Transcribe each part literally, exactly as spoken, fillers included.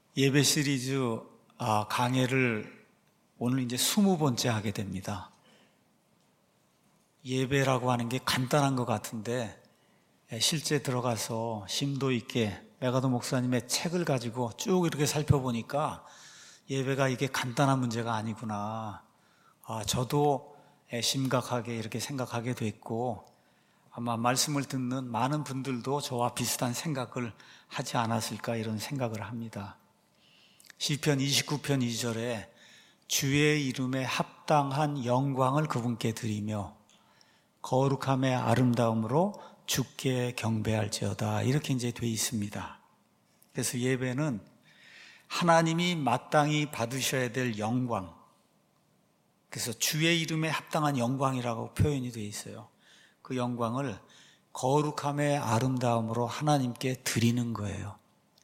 예배 시리즈 아, 강해를 오늘 이제 스무 번째 하게 됩니다. 예배라고 하는 게 간단한 것 같은데 실제 들어가서 심도 있게 메가도 목사님의 책을 가지고 쭉 이렇게 살펴보니까 예배가 이게 간단한 문제가 아니구나. 아, 저도 심각하게 이렇게 생각하게 됐고 아마 말씀을 듣는 많은 분들도 저와 비슷한 생각을 하지 않았을까 이런 생각을 합니다. 시편 이십구 편 이 절에 주의 이름에 합당한 영광을 그분께 드리며 거룩함의 아름다움으로 주께 경배할지어다 이렇게 이제 돼 있습니다. 그래서 예배는 하나님이 마땅히 받으셔야 될 영광, 그래서 주의 이름에 합당한 영광이라고 표현이 되어 있어요. 그 영광을 거룩함의 아름다움으로 하나님께 드리는 거예요.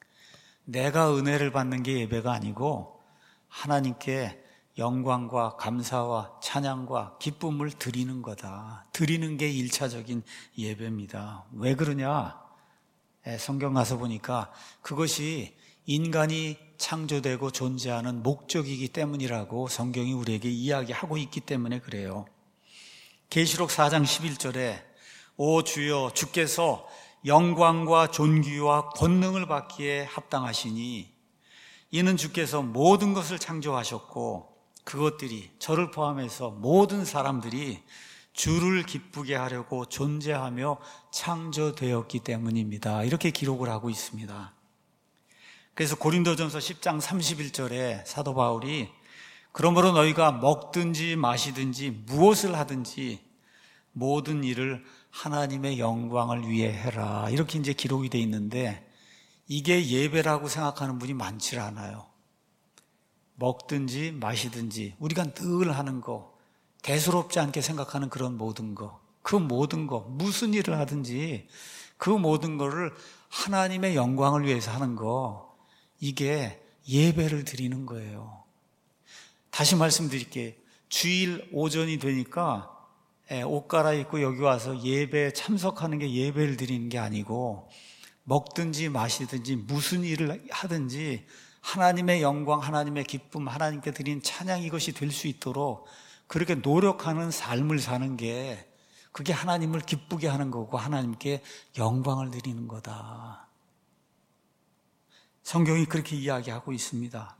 내가 은혜를 받는 게 예배가 아니고 하나님께 영광과 감사와 찬양과 기쁨을 드리는 거다. 드리는 게 일차적인 예배입니다. 왜 그러냐? 성경 가서 보니까 그것이 인간이 창조되고 존재하는 목적이기 때문이라고 성경이 우리에게 이야기하고 있기 때문에 그래요. 계시록 사 장 십일 절에 오 주여 주께서 영광과 존귀와 권능을 받기에 합당하시니 이는 주께서 모든 것을 창조하셨고 그것들이 저를 포함해서 모든 사람들이 주를 기쁘게 하려고 존재하며 창조되었기 때문입니다. 이렇게 기록을 하고 있습니다. 그래서 고린도전서 십 장 삼십일 절에 사도 바울이 그러므로 너희가 먹든지 마시든지 무엇을 하든지 모든 일을 하나님의 영광을 위해 해라 이렇게 이제 기록이 되어 있는데 이게 예배라고 생각하는 분이 많지 않아요. 먹든지 마시든지 우리가 늘 하는 거, 대수롭지 않게 생각하는 그런 모든 거, 그 모든 거, 무슨 일을 하든지 그 모든 거를 하나님의 영광을 위해서 하는 거, 이게 예배를 드리는 거예요. 다시 말씀드릴게요. 주일 오전이 되니까 옷 갈아입고 여기 와서 예배에 참석하는 게 예배를 드리는 게 아니고 먹든지 마시든지 무슨 일을 하든지 하나님의 영광, 하나님의 기쁨, 하나님께 드린 찬양 이것이 될 수 있도록 그렇게 노력하는 삶을 사는 게 그게 하나님을 기쁘게 하는 거고 하나님께 영광을 드리는 거다. 성경이 그렇게 이야기하고 있습니다.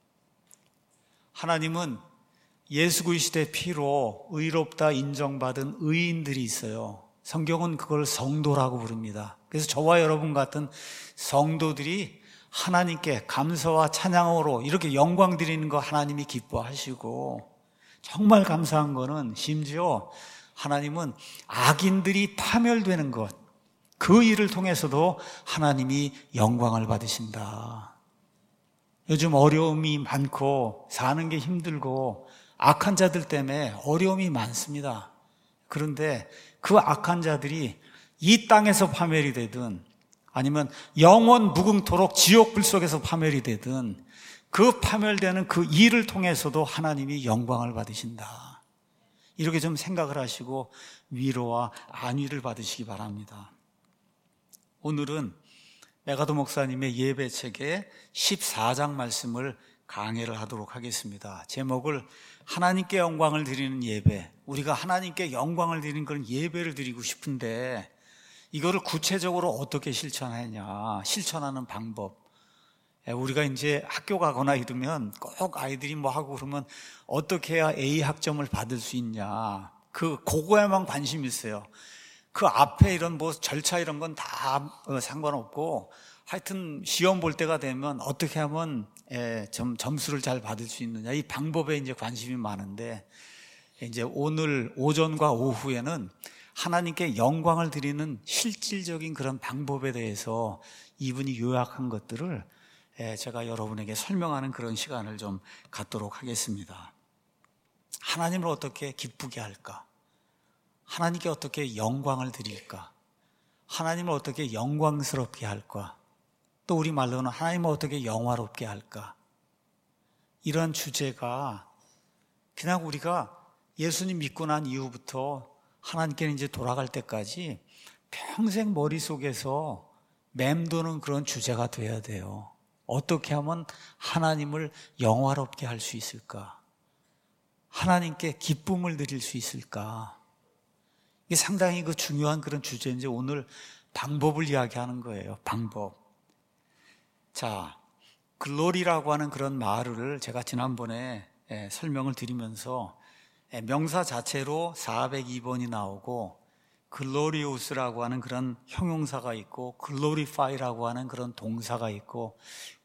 하나님은 예수 그리스도의 피로 의롭다 인정받은 의인들이 있어요. 성경은 그걸 성도라고 부릅니다. 그래서 저와 여러분 같은 성도들이 하나님께 감사와 찬양으로 이렇게 영광 드리는 거 하나님이 기뻐하시고 정말 감사한 거는 심지어 하나님은 악인들이 파멸되는 것, 그 일을 통해서도 하나님이 영광을 받으신다. 요즘 어려움이 많고 사는 게 힘들고 악한 자들 때문에 어려움이 많습니다. 그런데 그 악한 자들이 이 땅에서 파멸이 되든 아니면 영원 무궁토록 지옥불 속에서 파멸이 되든 그 파멸되는 그 일을 통해서도 하나님이 영광을 받으신다. 이렇게 좀 생각을 하시고 위로와 안위를 받으시기 바랍니다. 오늘은 메가도 목사님의 예배책의 십사 장 말씀을 강해를 하도록 하겠습니다. 제목을 하나님께 영광을 드리는 예배, 우리가 하나님께 영광을 드리는 그런 예배를 드리고 싶은데 이거를 구체적으로 어떻게 실천하냐, 실천하는 방법. 우리가 이제 학교 가거나 이러면 꼭 아이들이 뭐 하고 그러면 어떻게 해야 A 학점을 받을 수 있냐, 그 그거에만 관심이 있어요. 그 앞에 이런 뭐 절차 이런 건 다 상관없고 하여튼 시험 볼 때가 되면 어떻게 하면 예, 점, 점수를 잘 받을 수 있느냐, 이 방법에 이제 관심이 많은데 이제 오늘 오전과 오후에는 하나님께 영광을 드리는 실질적인 그런 방법에 대해서 이분이 요약한 것들을 예, 제가 여러분에게 설명하는 그런 시간을 좀 갖도록 하겠습니다. 하나님을 어떻게 기쁘게 할까? 하나님께 어떻게 영광을 드릴까? 하나님을 어떻게 영광스럽게 할까? 또 우리 말로는 하나님을 어떻게 영화롭게 할까? 이런 주제가 그냥 우리가 예수님 믿고 난 이후부터 하나님께 이제 돌아갈 때까지 평생 머릿속에서 맴도는 그런 주제가 돼야 돼요. 어떻게 하면 하나님을 영화롭게 할 수 있을까? 하나님께 기쁨을 드릴 수 있을까? 이게 상당히 그 중요한 그런 주제인지 오늘 방법을 이야기하는 거예요. 방법. 자, 글로리라고 하는 그런 말을 제가 지난번에 예, 설명을 드리면서 예, 명사 자체로 사백이 번이 나오고 글로리우스라고 하는 그런 형용사가 있고 글로리파이라고 하는 그런 동사가 있고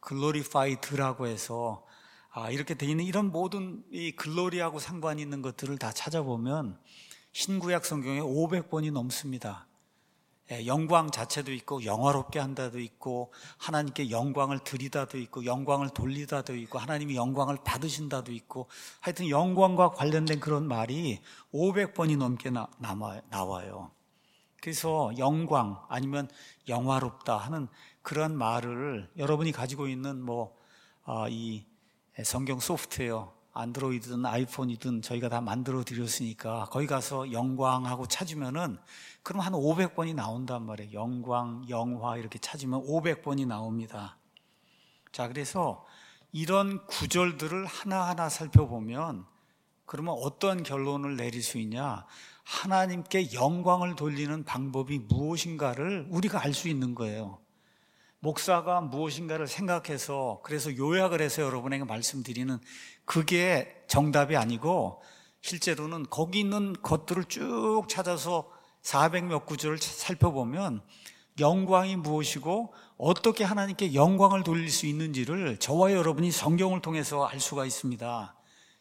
글로리파이드라고 해서 아, 이렇게 돼 있는 이런 모든 이 글로리하고 상관이 있는 것들을 다 찾아보면 신구약 성경에 오백 번이 넘습니다. 예, 영광 자체도 있고 영화롭게 한다도 있고 하나님께 영광을 드리다도 있고 영광을 돌리다도 있고 하나님이 영광을 받으신다도 있고 하여튼 영광과 관련된 그런 말이 오백 번이 넘게 나, 남아, 나와요. 그래서 영광 아니면 영화롭다 하는 그런 말을 여러분이 가지고 있는 뭐 이 성경 소프트웨어 안드로이드든 아이폰이든 저희가 다 만들어 드렸으니까 거기 가서 영광하고 찾으면은 그럼 한 오백 번이 나온단 말이에요. 영광, 영화 이렇게 찾으면 오백 번이 나옵니다. 자, 그래서 이런 구절들을 하나하나 살펴보면 그러면 어떤 결론을 내릴 수 있냐? 하나님께 영광을 돌리는 방법이 무엇인가를 우리가 알 수 있는 거예요. 목사가 무엇인가를 생각해서 그래서 요약을 해서 여러분에게 말씀드리는 그게 정답이 아니고 실제로는 거기 있는 것들을 쭉 찾아서 사백 몇 구절을 살펴보면 영광이 무엇이고 어떻게 하나님께 영광을 돌릴 수 있는지를 저와 여러분이 성경을 통해서 알 수가 있습니다.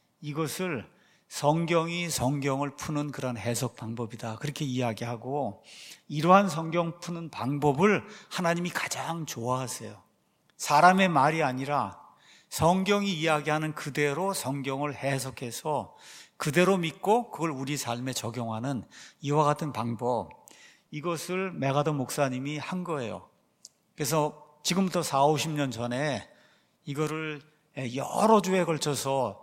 이것을 성경이 성경을 푸는 그런 해석 방법이다 그렇게 이야기하고 이러한 성경 푸는 방법을 하나님이 가장 좋아하세요. 사람의 말이 아니라 성경이 이야기하는 그대로 성경을 해석해서 그대로 믿고 그걸 우리 삶에 적용하는 이와 같은 방법, 이것을 메가더 목사님이 한 거예요. 그래서 지금부터 사오십 년 전에 이거를 여러 주에 걸쳐서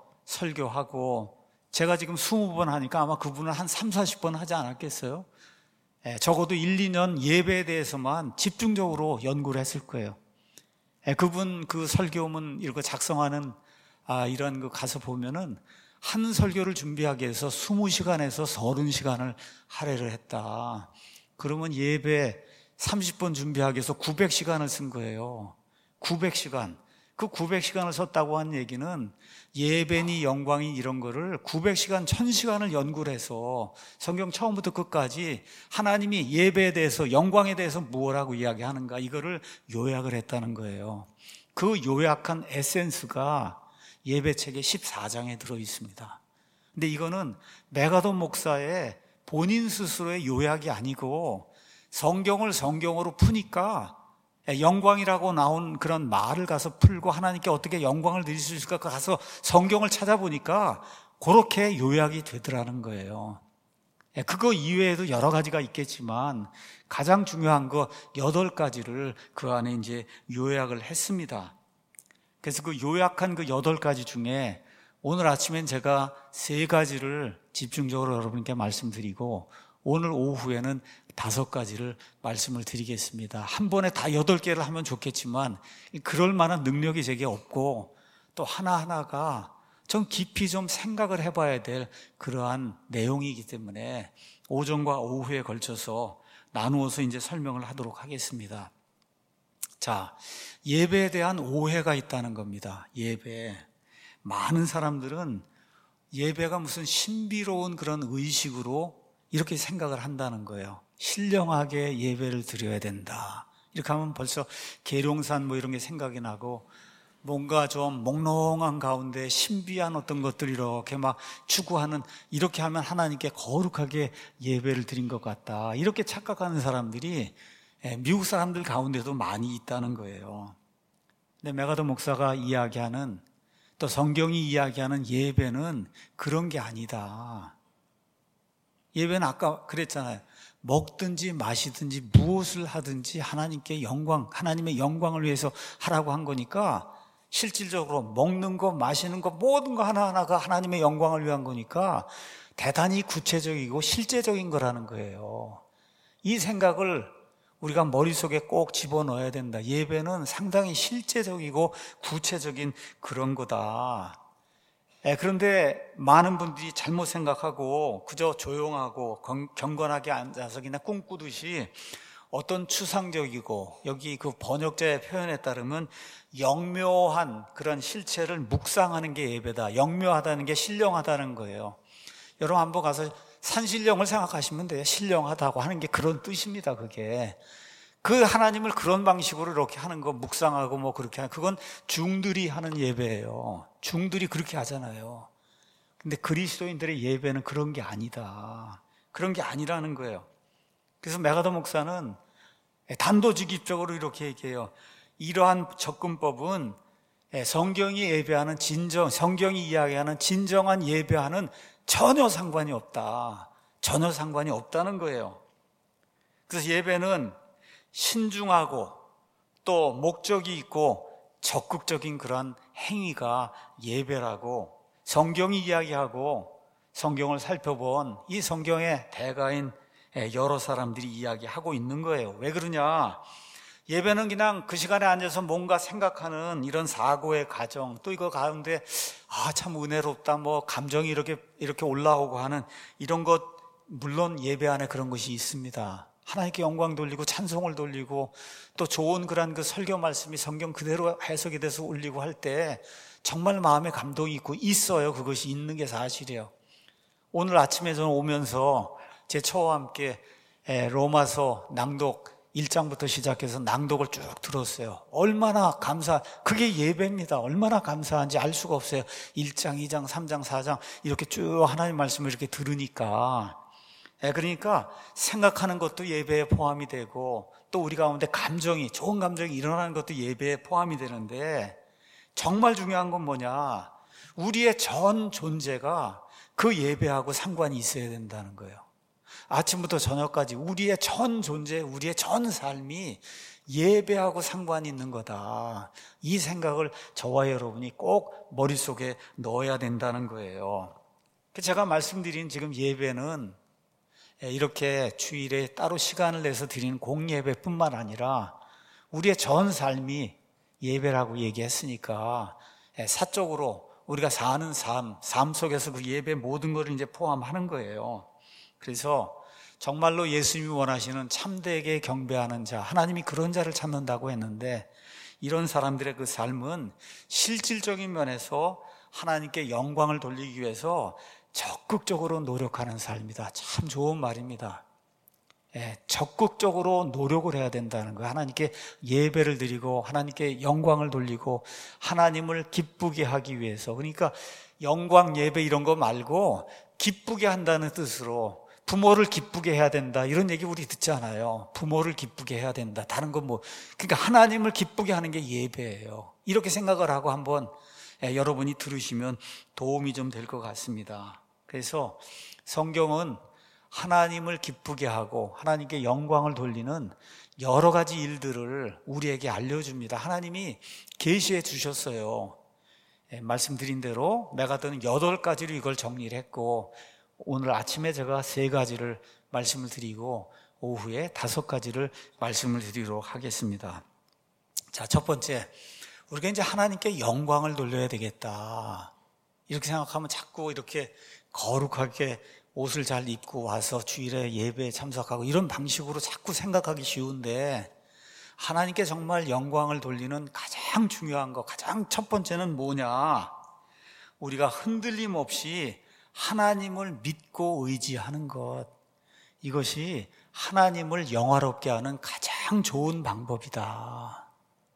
설교하고 제가 지금 스무 번 하니까 아마 그분은 한 삼사십 번 하지 않았겠어요? 예, 적어도 일, 이 년 예배에 대해서만 집중적으로 연구를 했을 거예요. 예, 그분 그 설교문 이런 거 작성하는 아, 이런 거 가서 보면은 한 설교를 준비하기 위해서 이십 시간에서 삼십 시간을 할애를 했다. 그러면 예배 삼십 번 준비하기 위해서 구백 시간을 쓴 거예요. 구백 시간. 그 구백 시간을 썼다고 한 얘기는 예배니 영광이 이런 거를 구백 시간, 천 시간을 연구를 해서 성경 처음부터 끝까지 하나님이 예배에 대해서 영광에 대해서 무엇라고 이야기하는가 이거를 요약을 했다는 거예요. 그 요약한 에센스가 예배책의 십사 장에 들어 있습니다. 근데 이거는 메가더 목사의 본인 스스로의 요약이 아니고 성경을 성경으로 푸니까 영광이라고 나온 그런 말을 가서 풀고 하나님께 어떻게 영광을 드릴 수 있을까 가서 성경을 찾아보니까 그렇게 요약이 되더라는 거예요. 그거 이외에도 여러 가지가 있겠지만 가장 중요한 거 여덟 가지를 그 안에 이제 요약을 했습니다. 그래서 그 요약한 그 여덟 가지 중에 오늘 아침엔 제가 세 가지를 집중적으로 여러분께 말씀드리고 오늘 오후에는 다섯 가지를 말씀을 드리겠습니다. 한 번에 다 여덟 개를 하면 좋겠지만 그럴 만한 능력이 제게 없고 또 하나하나가 좀 깊이 좀 생각을 해봐야 될 그러한 내용이기 때문에 오전과 오후에 걸쳐서 나누어서 이제 설명을 하도록 하겠습니다. 자, 예배에 대한 오해가 있다는 겁니다. 예배. 많은 사람들은 예배가 무슨 신비로운 그런 의식으로 이렇게 생각을 한다는 거예요. 신령하게 예배를 드려야 된다. 이렇게 하면 벌써 계룡산 뭐 이런 게 생각이 나고 뭔가 좀 몽롱한 가운데 신비한 어떤 것들 이렇게 막 추구하는 이렇게 하면 하나님께 거룩하게 예배를 드린 것 같다. 이렇게 착각하는 사람들이 미국 사람들 가운데도 많이 있다는 거예요. 근데 메가더 목사가 이야기하는 또 성경이 이야기하는 예배는 그런 게 아니다. 예배는 아까 그랬잖아요. 먹든지 마시든지 무엇을 하든지 하나님께 영광, 하나님의 영광을 위해서 하라고 한 거니까 실질적으로 먹는 거, 마시는 거 모든 거 하나하나가 하나님의 영광을 위한 거니까 대단히 구체적이고 실제적인 거라는 거예요. 이 생각을 우리가 머릿속에 꼭 집어넣어야 된다. 예배는 상당히 실제적이고 구체적인 그런 거다. 예, 그런데 많은 분들이 잘못 생각하고 그저 조용하고 경건하게 앉아서 그냥 꿈꾸듯이 어떤 추상적이고, 여기 그 번역자의 표현에 따르면 영묘한 그런 실체를 묵상하는 게 예배다. 영묘하다는 게 신령하다는 거예요. 여러분 한번 가서 산신령을 생각하시면 돼요. 신령하다고 하는 게 그런 뜻입니다. 그게 그 하나님을 그런 방식으로 이렇게 하는 거, 묵상하고 뭐 그렇게 하는, 그건 중들이 하는 예배예요. 중들이 그렇게 하잖아요. 근데 그리스도인들의 예배는 그런 게 아니다. 그런 게 아니라는 거예요. 그래서 메가더 목사는 단도직입적으로 이렇게 얘기해요. 이러한 접근법은 성경이 예배하는 진정, 성경이 이야기하는 진정한 예배하는 전혀 상관이 없다. 전혀 상관이 없다는 거예요. 그래서 예배는 신중하고 또 목적이 있고 적극적인 그런 행위가 예배라고 성경이 이야기하고 성경을 살펴본 이 성경의 대가인 여러 사람들이 이야기하고 있는 거예요. 왜 그러냐? 예배는 그냥 그 시간에 앉아서 뭔가 생각하는 이런 사고의 과정, 또 이거 가운데 아, 참 은혜롭다, 뭐 감정이 이렇게 이렇게 올라오고 하는 이런 것, 물론 예배 안에 그런 것이 있습니다. 하나님께 영광 돌리고 찬송을 돌리고 또 좋은 그런 그 설교 말씀이 성경 그대로 해석이 돼서 울리고 할 때 정말 마음에 감동이 있고 있어요. 그것이 있는 게 사실이에요. 오늘 아침에 저는 오면서 제 처와 함께 로마서 낭독 일 장부터 시작해서 낭독을 쭉 들었어요. 얼마나 감사, 그게 예배입니다. 얼마나 감사한지 알 수가 없어요. 일 장, 이 장, 삼 장, 사 장 이렇게 쭉 하나님 말씀을 이렇게 들으니까, 그러니까 생각하는 것도 예배에 포함이 되고 또 우리 가운데 감정이, 좋은 감정이 일어나는 것도 예배에 포함이 되는데, 정말 중요한 건 뭐냐? 우리의 전 존재가 그 예배하고 상관이 있어야 된다는 거예요. 아침부터 저녁까지 우리의 전 존재, 우리의 전 삶이 예배하고 상관이 있는 거다. 이 생각을 저와 여러분이 꼭 머릿속에 넣어야 된다는 거예요. 제가 말씀드린 지금 예배는 이렇게 주일에 따로 시간을 내서 드리는 공예배뿐만 아니라 우리의 전 삶이 예배라고 얘기했으니까 사적으로 우리가 사는 삶, 삶 속에서 그 예배 모든 것을 이제 포함하는 거예요. 그래서 정말로 예수님이 원하시는 참되게 경배하는 자, 하나님이 그런 자를 찾는다고 했는데, 이런 사람들의 그 삶은 실질적인 면에서 하나님께 영광을 돌리기 위해서 적극적으로 노력하는 삶이다. 참 좋은 말입니다. 예, 적극적으로 노력을 해야 된다는 거예요. 하나님께 예배를 드리고 하나님께 영광을 돌리고 하나님을 기쁘게 하기 위해서. 그러니까 영광 예배 이런 거 말고 기쁘게 한다는 뜻으로 부모를 기쁘게 해야 된다, 이런 얘기 우리 듣잖아요. 부모를 기쁘게 해야 된다. 다른 건 뭐, 그러니까 하나님을 기쁘게 하는 게 예배예요. 이렇게 생각을 하고 한번 여러분이 들으시면 도움이 좀 될 것 같습니다. 그래서 성경은 하나님을 기쁘게 하고 하나님께 영광을 돌리는 여러 가지 일들을 우리에게 알려줍니다. 하나님이 계시해 주셨어요. 말씀드린 대로 메가더는 여덟 가지로 이걸 정리를 했고, 오늘 아침에 제가 세 가지를 말씀을 드리고 오후에 다섯 가지를 말씀을 드리도록 하겠습니다. 자, 첫 번째, 우리가 이제 하나님께 영광을 돌려야 되겠다, 이렇게 생각하면 자꾸 이렇게 거룩하게 옷을 잘 입고 와서 주일에 예배에 참석하고 이런 방식으로 자꾸 생각하기 쉬운데, 하나님께 정말 영광을 돌리는 가장 중요한 거, 가장 첫 번째는 뭐냐? 우리가 흔들림 없이 하나님을 믿고 의지하는 것, 이것이 하나님을 영화롭게 하는 가장 좋은 방법이다.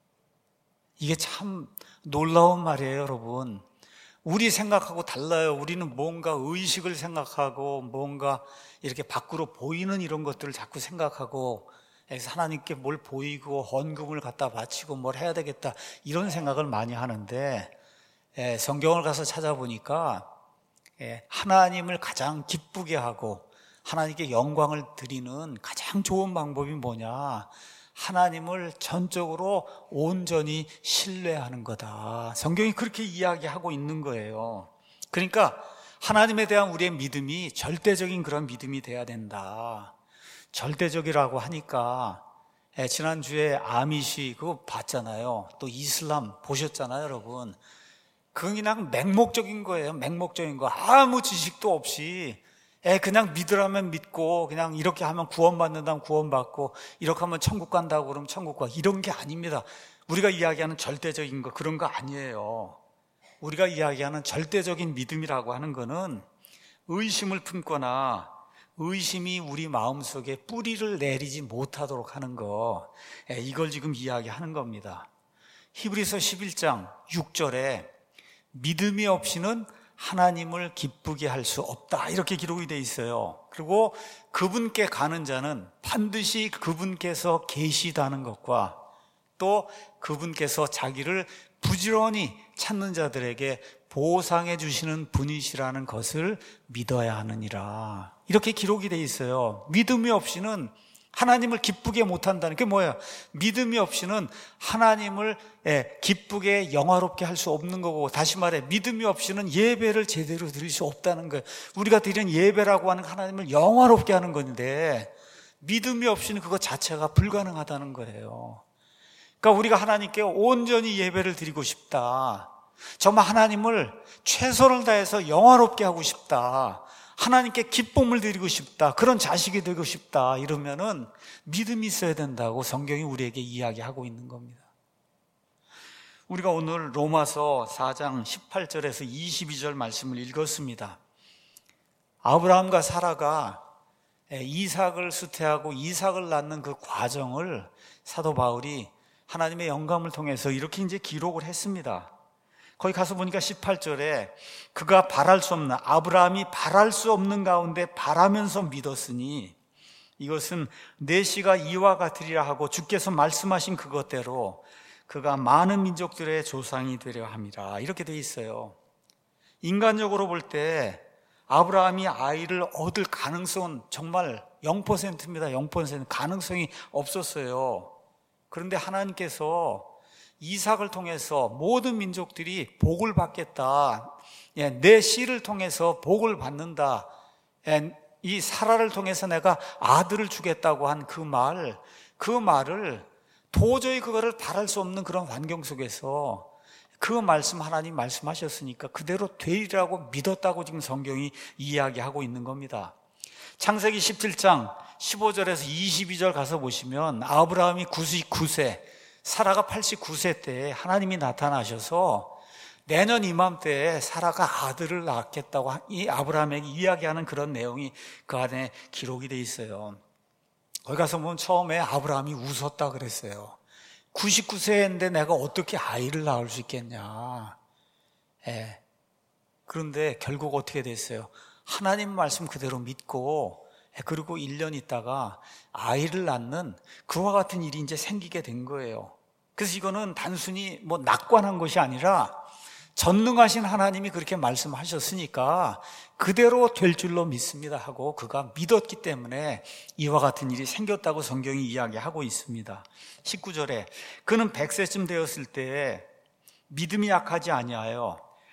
이게 참 놀라운 말이에요, 여러분. 우리 생각하고 달라요. 우리는 뭔가 의식을 생각하고 뭔가 이렇게 밖으로 보이는 이런 것들을 자꾸 생각하고, 그래서 하나님께 뭘 보이고 헌금을 갖다 바치고 뭘 해야 되겠다, 이런 생각을 많이 하는데, 성경을 가서 찾아보니까 하나님을 가장 기쁘게 하고 하나님께 영광을 드리는 가장 좋은 방법이 뭐냐? 하나님을 전적으로 온전히 신뢰하는 거다. 성경이 그렇게 이야기하고 있는 거예요. 그러니까 하나님에 대한 우리의 믿음이 절대적인 그런 믿음이 돼야 된다. 절대적이라고 하니까 예, 지난주에 아미시 그거 봤잖아요. 또 이슬람 보셨잖아요, 여러분. 그건 그냥 맹목적인 거예요. 맹목적인 거. 아무 지식도 없이 예, 그냥 믿으라면 믿고 그냥 이렇게 하면 구원받는다면 구원받고 이렇게 하면 천국 간다고 그러면 천국 가. 이런 게 아닙니다. 우리가 이야기하는 절대적인 거 그런 거 아니에요. 우리가 이야기하는 절대적인 믿음이라고 하는 거는 의심을 품거나 의심이 우리 마음속에 뿌리를 내리지 못하도록 하는 거, 이걸 지금 이야기하는 겁니다. 히브리서 십일 장 육 절에 믿음이 없이는 하나님을 기쁘게 할 수 없다 이렇게 기록이 되어 있어요. 그리고 그분께 가는 자는 반드시 그분께서 계시다는 것과 또 그분께서 자기를 부지런히 찾는 자들에게 보상해 주시는 분이시라는 것을 믿어야 하느니라 이렇게 기록이 되어 있어요. 믿음이 없이는 하나님을 기쁘게 못한다는 게 뭐예요? 믿음이 없이는 하나님을 기쁘게 영화롭게 할 수 없는 거고, 다시 말해 믿음이 없이는 예배를 제대로 드릴 수 없다는 거예요. 우리가 드리는 예배라고 하는 하나님을 영화롭게 하는 건데 믿음이 없이는 그것 자체가 불가능하다는 거예요. 그러니까 우리가 하나님께 온전히 예배를 드리고 싶다, 정말 하나님을 최선을 다해서 영화롭게 하고 싶다, 하나님께 기쁨을 드리고 싶다, 그런 자식이 되고 싶다, 이러면은 믿음이 있어야 된다고 성경이 우리에게 이야기하고 있는 겁니다. 우리가 오늘 로마서 사 장 십팔 절에서 이십이 절 말씀을 읽었습니다. 아브라함과 사라가 이삭을 수태하고 이삭을 낳는 그 과정을 사도 바울이 하나님의 영감을 통해서 이렇게 이제 기록을 했습니다. 거기 가서 보니까 십팔 절에 그가 바랄 수 없는, 아브라함이 바랄 수 없는 가운데 바라면서 믿었으니 이것은 내 씨가 이와 같으리라 하고 주께서 말씀하신 그것대로 그가 많은 민족들의 조상이 되려 함이라 이렇게 돼 있어요. 인간적으로 볼 때 아브라함이 아이를 얻을 가능성은 정말 영 퍼센트입니다. 영 퍼센트 가능성이 없었어요. 그런데 하나님께서 이삭을 통해서 모든 민족들이 복을 받겠다, 내 씨를 통해서 복을 받는다, 이 사라를 통해서 내가 아들을 주겠다고 한 그 말, 그 말을 도저히 그거를 바랄 수 없는 그런 환경 속에서 그 말씀, 하나님 말씀하셨으니까 그대로 되리라고 믿었다고 지금 성경이 이야기하고 있는 겁니다. 창세기 십칠 장 십오 절에서 이십이 절 가서 보시면 아브라함이 구십구 세, 사라가 팔십구 세 때 하나님이 나타나셔서 내년 이맘때에 사라가 아들을 낳겠다고 이 아브라함에게 이야기하는 그런 내용이 그 안에 기록이 돼 있어요. 거기 가서 보면 처음에 아브라함이 웃었다 그랬어요. 구십구 세인데 내가 어떻게 아이를 낳을 수 있겠냐. 예. 그런데 결국 어떻게 됐어요? 하나님 말씀 그대로 믿고 그리고 일 년 있다가 아이를 낳는 그와 같은 일이 이제 생기게 된 거예요. 그래서 이거는 단순히 뭐 낙관한 것이 아니라 전능하신 하나님이 그렇게 말씀하셨으니까 그대로 될 줄로 믿습니다 하고 그가 믿었기 때문에 이와 같은 일이 생겼다고 성경이 이야기하고 있습니다. 십구 절에 그는 백 세쯤 되었을 때 믿음이 약하지 아니하여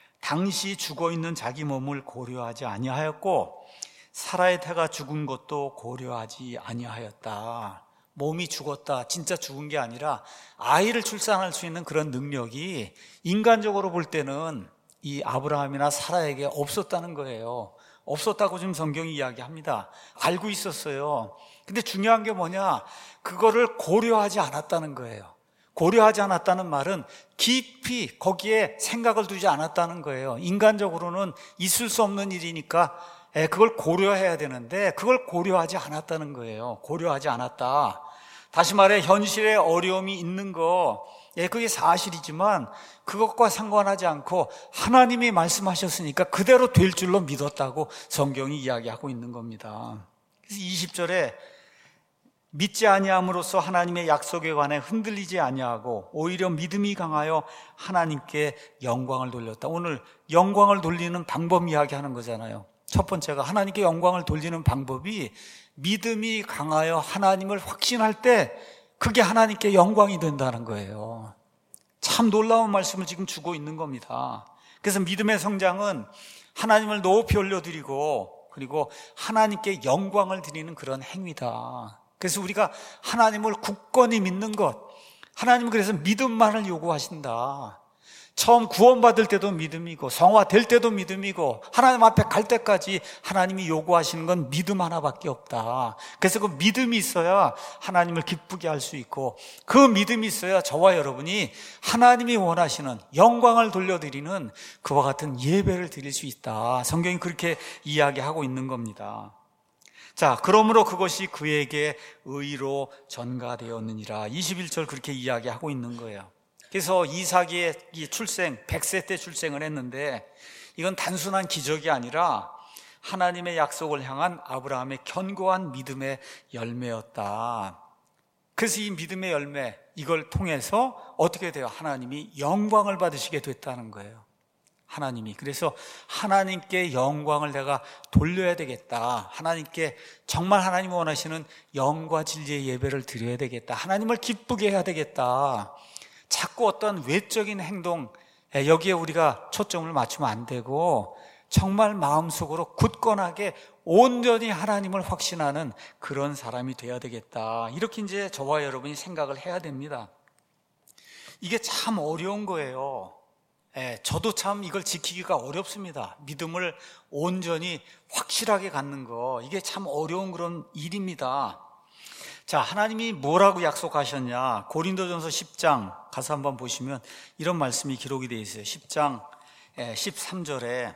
당시 죽어있는 자기 몸을 고려하지 아니하였고 사라의 태가 죽은 것도 고려하지 아니하였다. 몸이 죽었다, 진짜 죽은 게 아니라 아이를 출산할 수 있는 그런 능력이 인간적으로 볼 때는 이 아브라함이나 사라에게 없었다는 거예요. 없었다고 지금 성경이 이야기합니다. 알고 있었어요. 근데 중요한 게 뭐냐, 그거를 고려하지 않았다는 거예요. 고려하지 않았다는 말은 깊이 거기에 생각을 두지 않았다는 거예요. 인간적으로는 있을 수 없는 일이니까 그걸 고려해야 되는데 그걸 고려하지 않았다는 거예요. 고려하지 않았다. 다시 말해 현실에 어려움이 있는 거, 예, 그게 사실이지만 그것과 상관하지 않고 하나님이 말씀하셨으니까 그대로 될 줄로 믿었다고 성경이 이야기하고 있는 겁니다. 그래서 이십 절에 믿지 아니함으로써 하나님의 약속에 관해 흔들리지 아니하고 오히려 믿음이 강하여 하나님께 영광을 돌렸다. 오늘 영광을 돌리는 방법 이야기하는 거잖아요. 첫 번째가 하나님께 영광을 돌리는 방법이 믿음이 강하여 하나님을 확신할 때 그게 하나님께 영광이 된다는 거예요. 참 놀라운 말씀을 지금 주고 있는 겁니다. 그래서 믿음의 성장은 하나님을 높이 올려드리고 그리고 하나님께 영광을 드리는 그런 행위다. 그래서 우리가 하나님을 굳건히 믿는 것, 하나님은 그래서 믿음만을 요구하신다. 처음 구원받을 때도 믿음이고 성화될 때도 믿음이고 하나님 앞에 갈 때까지 하나님이 요구하시는 건 믿음 하나밖에 없다. 그래서 그 믿음이 있어야 하나님을 기쁘게 할 수 있고, 그 믿음이 있어야 저와 여러분이 하나님이 원하시는 영광을 돌려드리는 그와 같은 예배를 드릴 수 있다. 성경이 그렇게 이야기하고 있는 겁니다. 자, 그러므로 그것이 그에게 의로 전가되었느니라. 이십일 절 그렇게 이야기하고 있는 거예요. 그래서 이삭의 이 출생, 백 세 때 출생을 했는데 이건 단순한 기적이 아니라 하나님의 약속을 향한 아브라함의 견고한 믿음의 열매였다. 그래서 이 믿음의 열매, 이걸 통해서 어떻게 돼요? 하나님이 영광을 받으시게 됐다는 거예요. 하나님이. 그래서 하나님께 영광을 내가 돌려야 되겠다. 하나님께 정말 하나님 원하시는 영과 진리의 예배를 드려야 되겠다. 하나님을 기쁘게 해야 되겠다. 자꾸 어떤 외적인 행동, 여기에 우리가 초점을 맞추면 안 되고 정말 마음속으로 굳건하게 온전히 하나님을 확신하는 그런 사람이 되어야 되겠다. 이렇게 이제 저와 여러분이 생각을 해야 됩니다. 이게 참 어려운 거예요. 예, 저도 참 이걸 지키기가 어렵습니다. 믿음을 온전히 확실하게 갖는 거, 이게 참 어려운 그런 일입니다. 자, 하나님이 뭐라고 약속하셨냐? 고린도전서 십 장 가서 한번 보시면 이런 말씀이 기록이 되어 있어요. 십 장 십삼 절에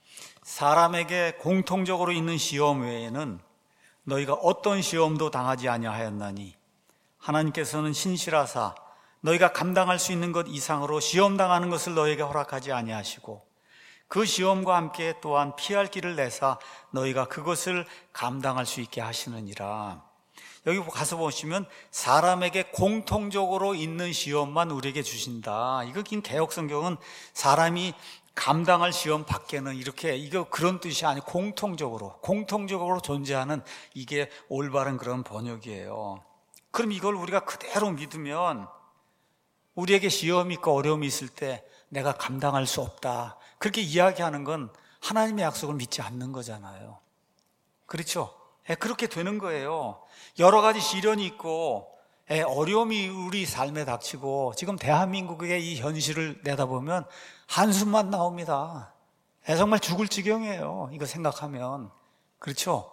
사람에게 공통적으로 있는 시험 외에는 너희가 어떤 시험도 당하지 아니하였나니 하나님께서는 신실하사 너희가 감당할 수 있는 것 이상으로 시험 당하는 것을 너희에게 허락하지 아니하시고 그 시험과 함께 또한 피할 길을 내사 너희가 그것을 감당할 수 있게 하시느니라. 여기 가서 보시면 사람에게 공통적으로 있는 시험만 우리에게 주신다. 이거 긴 개역성경은 사람이 감당할 시험 밖에는 이렇게, 이거 그런 뜻이 아니고 공통적으로 공통적으로 존재하는, 이게 올바른 그런 번역이에요. 그럼 이걸 우리가 그대로 믿으면 우리에게 시험이 있고 어려움이 있을 때 내가 감당할 수 없다, 그렇게 이야기하는 건 하나님의 약속을 믿지 않는 거잖아요. 그렇죠? 예, 그렇게 되는 거예요. 여러 가지 시련이 있고 예, 어려움이 우리 삶에 닥치고 지금 대한민국의 이 현실을 내다보면 한숨만 나옵니다. 예, 정말 죽을 지경이에요, 이거 생각하면. 그렇죠?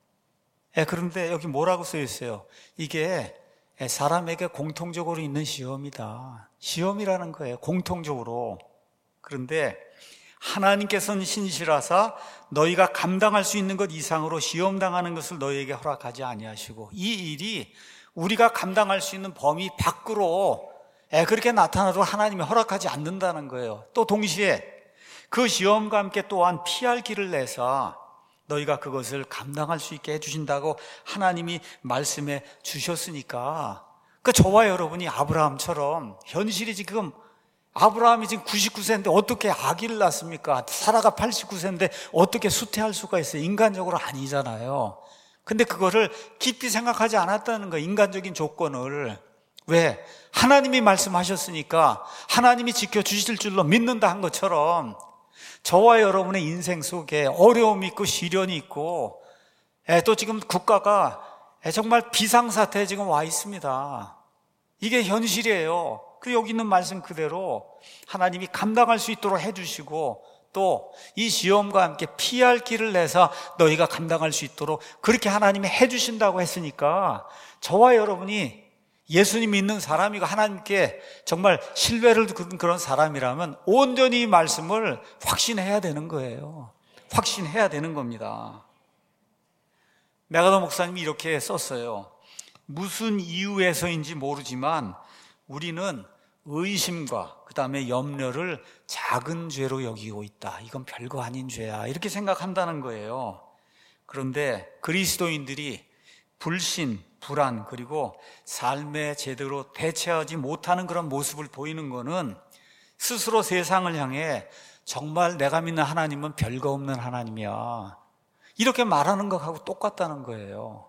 예, 그런데 여기 뭐라고 써 있어요? 이게 사람에게 공통적으로 있는 시험이다. 시험이라는 거예요, 공통적으로. 그런데 하나님께서는 신실하사 너희가 감당할 수 있는 것 이상으로 시험당하는 것을 너희에게 허락하지 아니하시고, 이 일이 우리가 감당할 수 있는 범위 밖으로 그렇게 나타나도 하나님이 허락하지 않는다는 거예요. 또 동시에 그 시험과 함께 또한 피할 길을 내서 너희가 그것을 감당할 수 있게 해주신다고 하나님이 말씀해 주셨으니까, 그 저와 여러분이 아브라함처럼, 현실이 지금 아브라함이 지금 구십구 세인데 어떻게 아기를 낳습니까? 사라가 팔십구 세인데 어떻게 수태할 수가 있어요? 인간적으로 아니잖아요. 근데 그거를 깊이 생각하지 않았다는 거예요, 인간적인 조건을. 왜? 하나님이 말씀하셨으니까 하나님이 지켜주실 줄로 믿는다 한 것처럼 저와 여러분의 인생 속에 어려움이 있고 시련이 있고 또 지금 국가가 정말 비상사태에 지금 와 있습니다. 이게 현실이에요. 그 여기 있는 말씀 그대로 하나님이 감당할 수 있도록 해주시고 또 이 시험과 함께 피할 길을 내서 너희가 감당할 수 있도록 그렇게 하나님이 해주신다고 했으니까, 저와 여러분이 예수님 믿는 사람이고 하나님께 정말 신뢰를 두는 그런 사람이라면 온전히 이 말씀을 확신해야 되는 거예요. 확신해야 되는 겁니다. 메가더 목사님이 이렇게 썼어요. 무슨 이유에서인지 모르지만 우리는 의심과 그 다음에 염려를 작은 죄로 여기고 있다. 이건 별거 아닌 죄야, 이렇게 생각한다는 거예요. 그런데 그리스도인들이 불신, 불안, 그리고 삶에 제대로 대처하지 못하는 그런 모습을 보이는 거는 스스로 세상을 향해 정말 내가 믿는 하나님은 별거 없는 하나님이야, 이렇게 말하는 것하고 똑같다는 거예요.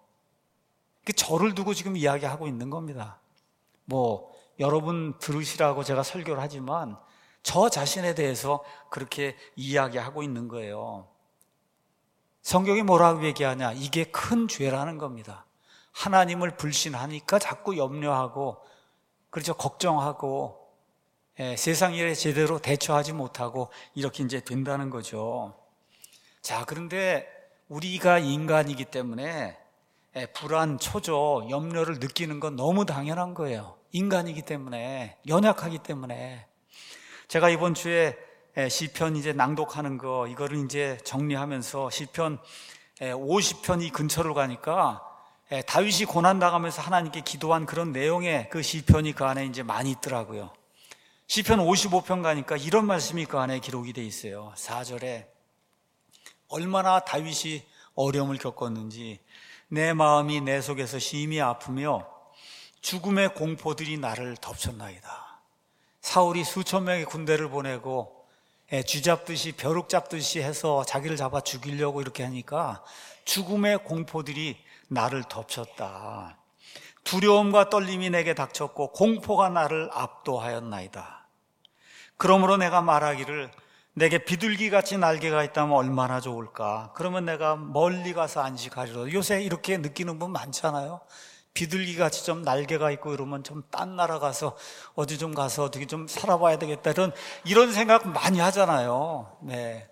저를 두고 지금 이야기하고 있는 겁니다. 뭐 여러분 들으시라고 제가 설교를 하지만 저 자신에 대해서 그렇게 이야기하고 있는 거예요. 성경이 뭐라고 얘기하냐? 이게 큰 죄라는 겁니다. 하나님을 불신하니까 자꾸 염려하고, 그렇죠, 걱정하고, 예, 세상 일에 제대로 대처하지 못하고 이렇게 이제 된다는 거죠. 자, 그런데 우리가 인간이기 때문에 예, 불안, 초조, 염려를 느끼는 건 너무 당연한 거예요. 인간이기 때문에, 연약하기 때문에. 제가 이번 주에 예, 시편 이제 낭독하는 거, 이거를 이제 정리하면서 시편 예, 오십 편 이 근처를 가니까 예, 다윗이 고난당하면서 하나님께 기도한 그런 내용의 그 시편이 그 안에 이제 많이 있더라고요. 시편 오십오 편 가니까 이런 말씀이 그 안에 기록이 돼 있어요. 사 절에 얼마나 다윗이 어려움을 겪었는지, 내 마음이 내 속에서 심히 아프며 죽음의 공포들이 나를 덮쳤나이다. 사울이 수천 명의 군대를 보내고 쥐잡듯이 벼룩 잡듯이 해서 자기를 잡아 죽이려고 이렇게 하니까 죽음의 공포들이 나를 덮쳤다. 두려움과 떨림이 내게 닥쳤고 공포가 나를 압도하였나이다. 그러므로 내가 말하기를 내게 비둘기같이 날개가 있다면 얼마나 좋을까. 그러면 내가 멀리 가서 안식하리로다. 요새 이렇게 느끼는 분 많잖아요. 비둘기같이 좀 날개가 있고 이러면 좀 딴 나라 가서 어디 좀 가서 어떻게 좀 살아봐야 되겠다, 이런 이런 생각 많이 하잖아요. 네.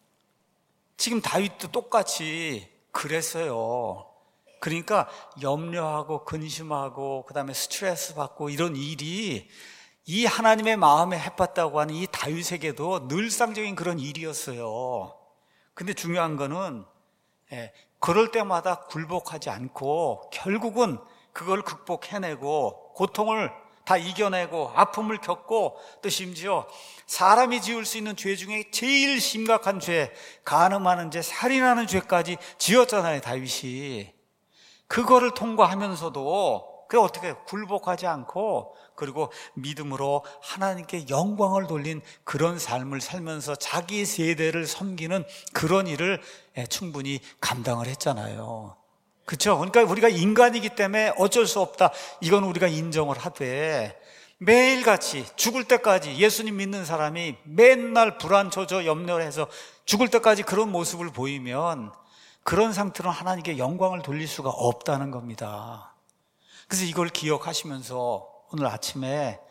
지금 다윗도 똑같이 그랬어요. 그러니까 염려하고 근심하고 그다음에 스트레스 받고 이런 일이 이 하나님의 마음에 해봤다고 하는 이 다윗에게도 늘상적인 그런 일이었어요. 근데 중요한 거는 예, 그럴 때마다 굴복하지 않고 결국은 그걸 극복해내고 고통을 다 이겨내고 아픔을 겪고 또 심지어 사람이 지을 수 있는 죄 중에 제일 심각한 죄, 간음하는 죄, 살인하는 죄까지 지었잖아요, 다윗이. 그거를 통과하면서도 그 어떻게 굴복하지 않고, 그리고 믿음으로 하나님께 영광을 돌린 그런 삶을 살면서 자기 세대를 섬기는 그런 일을 충분히 감당을 했잖아요. 그렇죠? 그러니까 우리가 인간이기 때문에 어쩔 수 없다, 이건 우리가 인정을 하되, 매일같이 죽을 때까지 예수님 믿는 사람이 맨날 불안, 초조, 염려를 해서 죽을 때까지 그런 모습을 보이면 그런 상태로 하나님께 영광을 돌릴 수가 없다는 겁니다. 그래서 이걸 기억하시면서 오늘 아침에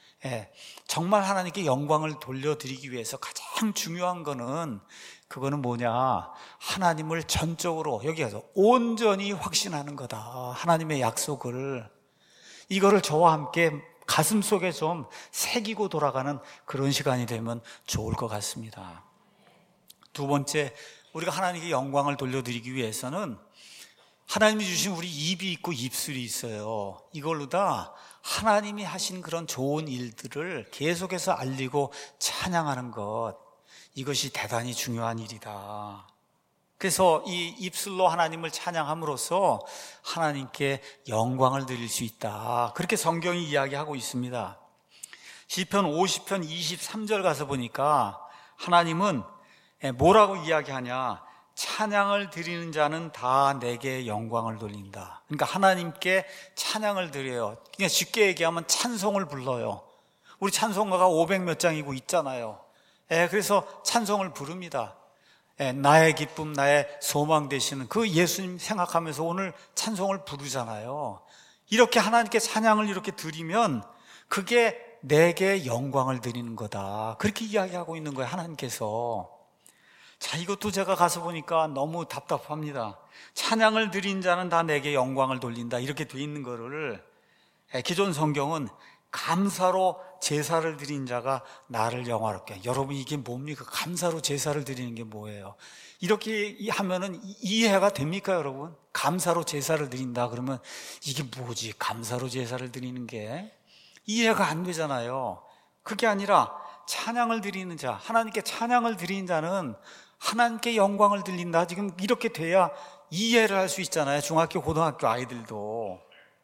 정말 하나님께 영광을 돌려드리기 위해서 가장 중요한 거는, 그거는 뭐냐, 하나님을 전적으로 여기 가서 온전히 확신하는 거다. 하나님의 약속을, 이거를 저와 함께 가슴 속에 좀 새기고 돌아가는 그런 시간이 되면 좋을 것 같습니다. 두 번째, 우리가 하나님께 영광을 돌려드리기 위해서는 하나님이 주신 우리 입이 있고 입술이 있어요. 이걸로 다 하나님이 하신 그런 좋은 일들을 계속해서 알리고 찬양하는 것, 이것이 대단히 중요한 일이다. 그래서 이 입술로 하나님을 찬양함으로써 하나님께 영광을 드릴 수 있다, 그렇게 성경이 이야기하고 있습니다. 시편 오십 편 이십삼 절 가서 보니까 하나님은 뭐라고 이야기하냐, 찬양을 드리는 자는 다 내게 영광을 돌린다. 그러니까 하나님께 찬양을 드려요. 그냥 쉽게 얘기하면 찬송을 불러요. 우리 찬송가가 오백 몇 장이고 있잖아요. 예, 그래서 찬송을 부릅니다. 예, 나의 기쁨, 나의 소망 되시는 그 예수님 생각하면서 오늘 찬송을 부르잖아요. 이렇게 하나님께 찬양을 이렇게 드리면 그게 내게 영광을 드리는 거다, 그렇게 이야기하고 있는 거예요, 하나님께서. 자, 이것도 제가 가서 보니까 너무 답답합니다. 찬양을 드린 자는 다 내게 영광을 돌린다, 이렇게 돼 있는 거를 기존 성경은 감사로 제사를 드린 자가 나를 영화롭게. 여러분, 이게 뭡니까? 감사로 제사를 드리는 게 뭐예요? 이렇게 하면은 이해가 됩니까, 여러분? 감사로 제사를 드린다 그러면 이게 뭐지? 감사로 제사를 드리는 게 이해가 안 되잖아요. 그게 아니라 찬양을 드리는 자, 하나님께 찬양을 드리는 자는 하나님께 영광을 드린다, 지금 이렇게 돼야 이해를 할 수 있잖아요. 중학교, 고등학교 아이들도.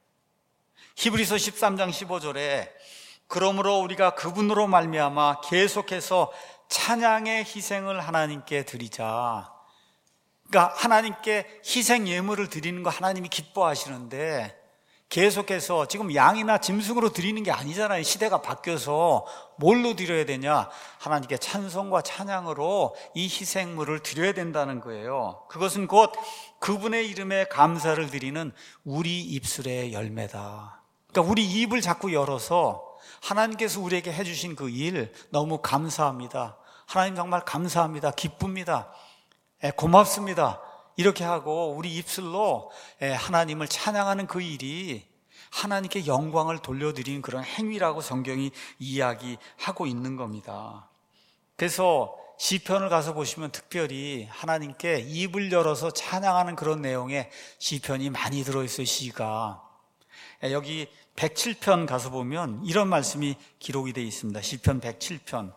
히브리서 십삼 장 십오 절에 그러므로 우리가 그분으로 말미암아 계속해서 찬양의 희생을 하나님께 드리자. 그러니까 하나님께 희생 예물을 드리는 거 하나님이 기뻐하시는데, 계속해서 지금 양이나 짐승으로 드리는 게 아니잖아요. 시대가 바뀌어서 뭘로 드려야 되냐? 하나님께 찬송과 찬양으로 이 희생물을 드려야 된다는 거예요. 그것은 곧 그분의 이름에 감사를 드리는 우리 입술의 열매다. 그러니까 우리 입을 자꾸 열어서 하나님께서 우리에게 해주신 그 일 너무 감사합니다. 하나님 정말 감사합니다. 기쁩니다. 고맙습니다. 이렇게 하고 우리 입술로 하나님을 찬양하는 그 일이 하나님께 영광을 돌려드리는 그런 행위라고 성경이 이야기하고 있는 겁니다. 그래서 시편을 가서 보시면 특별히 하나님께 입을 열어서 찬양하는 그런 내용의 시편이 많이 들어있어요. 시가 여기 백칠 편 가서 보면 이런 말씀이 기록이 되어 있습니다. 시편 백칠 편.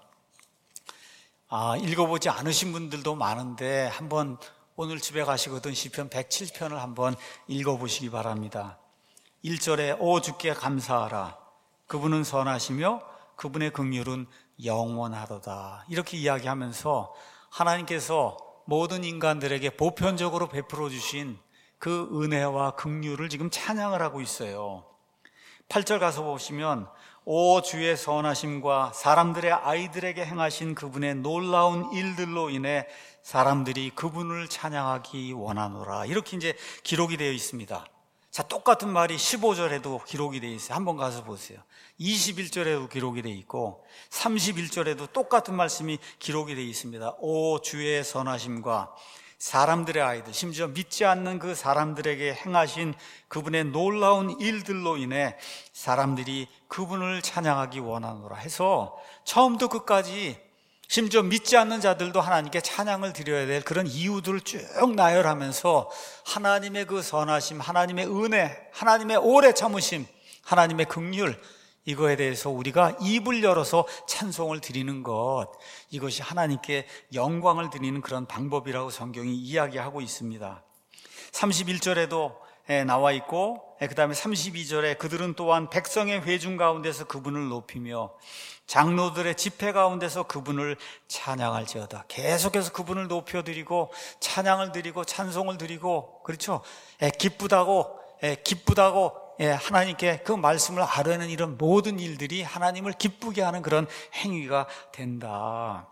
아, 읽어보지 않으신 분들도 많은데 한번 오늘 집에 가시거든 시편 백칠 편을 한번 읽어보시기 바랍니다. 일 절에 오 주께 감사하라. 그분은 선하시며 그분의 긍휼은 영원하도다. 이렇게 이야기하면서 하나님께서 모든 인간들에게 보편적으로 베풀어 주신 그 은혜와 긍휼을 지금 찬양을 하고 있어요. 팔 절 가서 보시면 오 주의 선하심과 사람들의 아이들에게 행하신 그분의 놀라운 일들로 인해 사람들이 그분을 찬양하기 원하노라. 이렇게 이제 기록이 되어 있습니다. 자, 똑같은 말이 십오 절에도 기록이 되어 있어요. 한번 가서 보세요. 이십일 절에도 기록이 되어 있고 삼십일 절에도 똑같은 말씀이 기록이 되어 있습니다. 오 주의 선하심과 사람들의 아이들, 심지어 믿지 않는 그 사람들에게 행하신 그분의 놀라운 일들로 인해 사람들이 그분을 찬양하기 원하노라 해서 처음부터 끝까지 심지어 믿지 않는 자들도 하나님께 찬양을 드려야 될 그런 이유들을 쭉 나열하면서 하나님의 그 선하심, 하나님의 은혜, 하나님의 오래 참으심, 하나님의 긍휼, 이거에 대해서 우리가 입을 열어서 찬송을 드리는 것, 이것이 하나님께 영광을 드리는 그런 방법이라고 성경이 이야기하고 있습니다. 삼십일 절에도 나와 있고 그 다음에 삼십이 절에 그들은 또한 백성의 회중 가운데서 그분을 높이며 장로들의 집회 가운데서 그분을 찬양할지어다. 계속해서 그분을 높여드리고 찬양을 드리고 찬송을 드리고, 그렇죠? 기쁘다고 기쁘다고 하나님께 그 말씀을 아뢰는 이런 모든 일들이 하나님을 기쁘게 하는 그런 행위가 된다.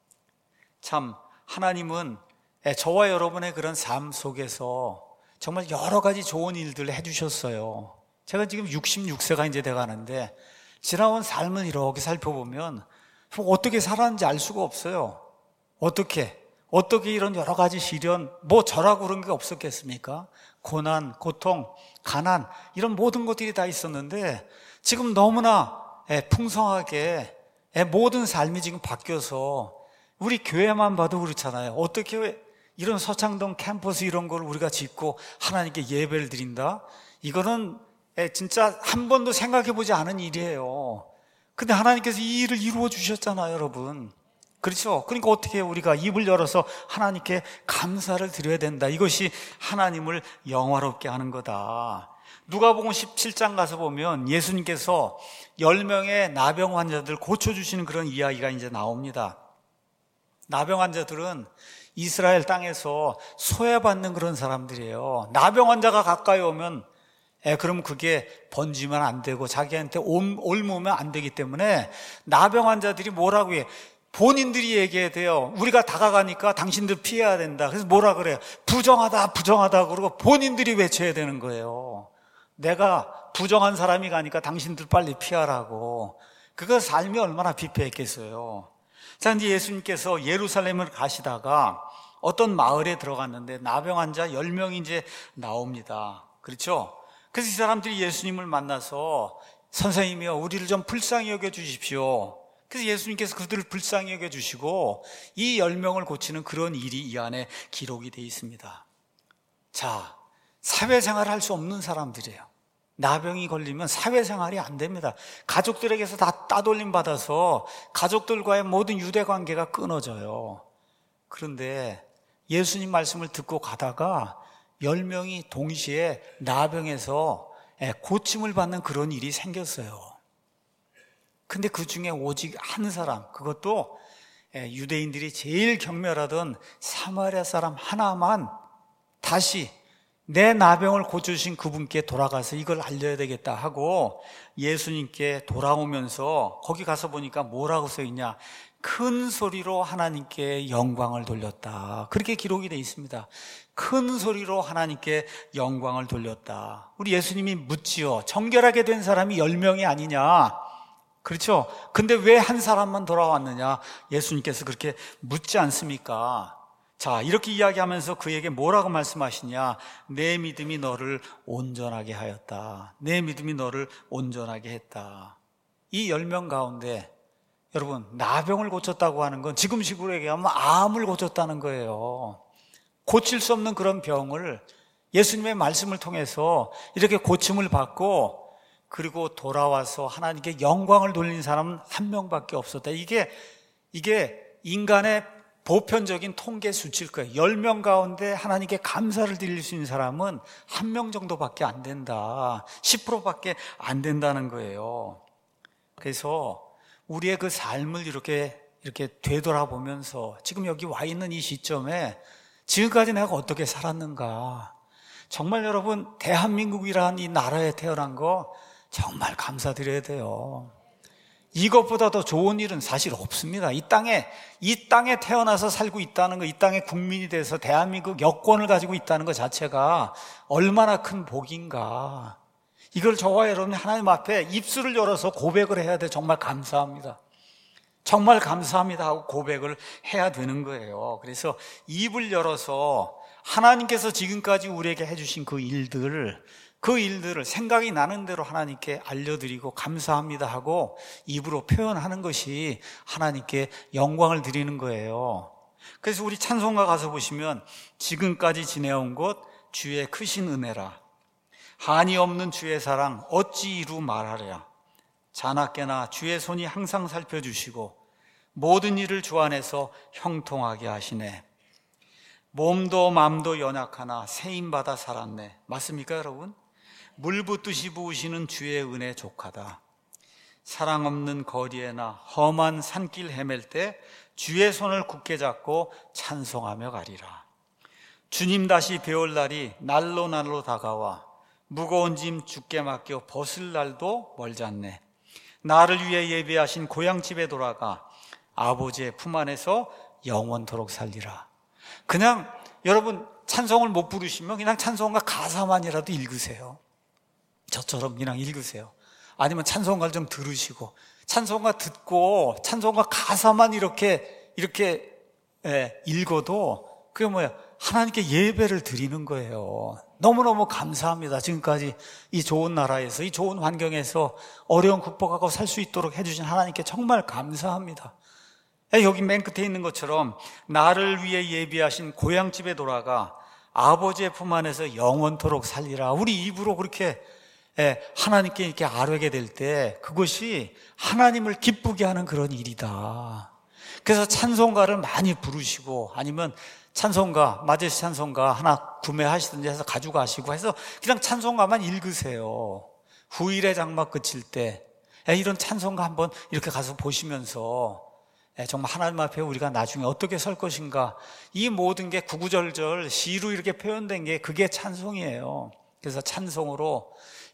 참 하나님은 저와 여러분의 그런 삶 속에서 정말 여러 가지 좋은 일들을 해주셨어요. 제가 지금 육십육 세가 이제 돼가는데 지나온 삶을 이렇게 살펴보면 어떻게 살았는지 알 수가 없어요. 어떻게 어떻게 이런 여러 가지 시련, 뭐 저라고 그런 게 없었겠습니까? 고난, 고통, 가난, 이런 모든 것들이 다 있었는데 지금 너무나 풍성하게 모든 삶이 지금 바뀌어서 우리 교회만 봐도 그렇잖아요. 어떻게 이런 서창동 캠퍼스 이런 걸 우리가 짓고 하나님께 예배를 드린다? 이거는 진짜 한 번도 생각해 보지 않은 일이에요. 근데 하나님께서 이 일을 이루어 주셨잖아요, 여러분. 그렇죠? 그러니까 어떻게 우리가 입을 열어서 하나님께 감사를 드려야 된다. 이것이 하나님을 영화롭게 하는 거다. 누가복음 십칠 장 가서 보면 예수님께서 열 명의 나병 환자들 고쳐주시는 그런 이야기가 이제 나옵니다. 나병 환자들은 이스라엘 땅에서 소외받는 그런 사람들이에요. 나병 환자가 가까이 오면 예, 그럼 그게 번지면 안 되고 자기한테 옮, 옮으면 안 되기 때문에 나병 환자들이 뭐라고 해요? 본인들이 얘기해야 돼요. 우리가 다가가니까 당신들 피해야 된다. 그래서 뭐라 그래요? 부정하다, 부정하다 그러고 본인들이 외쳐야 되는 거예요. 내가 부정한 사람이 가니까 당신들 빨리 피하라고. 그거 삶이 얼마나 비폐했겠어요. 자, 이제 예수님께서 예루살렘을 가시다가 어떤 마을에 들어갔는데 나병 환자 열 명이 이제 나옵니다. 그렇죠? 그래서 이 사람들이 예수님을 만나서 선생님이여 우리를 좀 불쌍히 여겨 주십시오. 그래서 예수님께서 그들을 불쌍히 여겨 주시고 이 열 명을 고치는 그런 일이 이 안에 기록이 되어 있습니다. 자, 사회생활을 할 수 없는 사람들이에요. 나병이 걸리면 사회생활이 안 됩니다. 가족들에게서 다 따돌림 받아서 가족들과의 모든 유대관계가 끊어져요. 그런데 예수님 말씀을 듣고 가다가 열 명이 동시에 나병에서 고침을 받는 그런 일이 생겼어요. 근데 그 중에 오직 한 사람, 그것도 유대인들이 제일 경멸하던 사마리아 사람 하나만 다시 내 나병을 고쳐주신 그분께 돌아가서 이걸 알려야 되겠다 하고 예수님께 돌아오면서 거기 가서 보니까 뭐라고 써있냐? 큰 소리로 하나님께 영광을 돌렸다. 그렇게 기록이 되어 있습니다. 큰 소리로 하나님께 영광을 돌렸다. 우리 예수님이 묻지요. 정결하게 된 사람이 열 명이 아니냐? 그렇죠? 근데 왜 한 사람만 돌아왔느냐? 예수님께서 그렇게 묻지 않습니까? 자, 이렇게 이야기하면서 그에게 뭐라고 말씀하시냐? 내 믿음이 너를 온전하게 하였다. 내 믿음이 너를 온전하게 했다. 이 열 명 가운데 여러분, 나병을 고쳤다고 하는 건 지금식으로 얘기하면 암을 고쳤다는 거예요. 고칠 수 없는 그런 병을 예수님의 말씀을 통해서 이렇게 고침을 받고 그리고 돌아와서 하나님께 영광을 돌린 사람은 한 명밖에 없었다. 이게, 이게 인간의 보편적인 통계 수치일 거예요. 열 명 가운데 하나님께 감사를 드릴 수 있는 사람은 한 명 정도밖에 안 된다. 십 퍼센트밖에 안 된다는 거예요. 그래서 우리의 그 삶을 이렇게, 이렇게 되돌아보면서 지금 여기 와 있는 이 시점에 지금까지 내가 어떻게 살았는가. 정말 여러분, 대한민국이라는 이 나라에 태어난 거 정말 감사드려야 돼요. 이것보다 더 좋은 일은 사실 없습니다. 이 땅에, 이 땅에 태어나서 살고 있다는 거, 이 땅의 국민이 돼서 대한민국 여권을 가지고 있다는 것 자체가 얼마나 큰 복인가. 이걸 저와 여러분이 하나님 앞에 입술을 열어서 고백을 해야 돼. 정말 감사합니다. 정말 감사합니다 하고 고백을 해야 되는 거예요. 그래서 입을 열어서 하나님께서 지금까지 우리에게 해주신 그 일들, 그 일들을 생각이 나는 대로 하나님께 알려드리고 감사합니다 하고 입으로 표현하는 것이 하나님께 영광을 드리는 거예요. 그래서 우리 찬송가 가서 보시면 지금까지 지내온 것 주의 크신 은혜라, 한이 없는 주의 사랑 어찌 이루 말하랴, 자나깨나 주의 손이 항상 살펴주시고 모든 일을 주 안에서 형통하게 하시네. 몸도 맘도 연약하나 세임받아 살았네. 맞습니까 여러분? 물 붓듯이 부으시는 주의 은혜 족하다. 사랑 없는 거리에나 험한 산길 헤맬 때 주의 손을 굳게 잡고 찬송하며 가리라. 주님 다시 배울 날이 날로 날로 다가와 무거운 짐 주께 맡겨 벗을 날도 멀지 않네. 나를 위해 예비하신 고향집에 돌아가 아버지의 품 안에서 영원토록 살리라. 그냥 여러분 찬송을 못 부르시면 그냥 찬송가 가사만이라도 읽으세요. 저처럼 그냥 읽으세요. 아니면 찬송가를 좀 들으시고 찬송가 듣고 찬송가 가사만 이렇게 이렇게 예, 읽어도 그게 뭐야? 하나님께 예배를 드리는 거예요. 너무너무 감사합니다. 지금까지 이 좋은 나라에서 이 좋은 환경에서 어려운 극복하고 살 수 있도록 해주신 하나님께 정말 감사합니다. 여기 맨 끝에 있는 것처럼 나를 위해 예비하신 고향집에 돌아가 아버지의 품 안에서 영원토록 살리라. 우리 입으로 그렇게 하나님께 이렇게 아뢰게 될 때 그것이 하나님을 기쁘게 하는 그런 일이다. 그래서 찬송가를 많이 부르시고 아니면 찬송가, 마제스 찬송가 하나 구매하시든지 해서 가져가시고 해서 그냥 찬송가만 읽으세요. 후일의 장막 그칠 때 이런 찬송가 한번 이렇게 가서 보시면서 정말 하나님 앞에 우리가 나중에 어떻게 설 것인가, 이 모든 게 구구절절 시로 이렇게 표현된 게 그게 찬송이에요. 그래서 찬송으로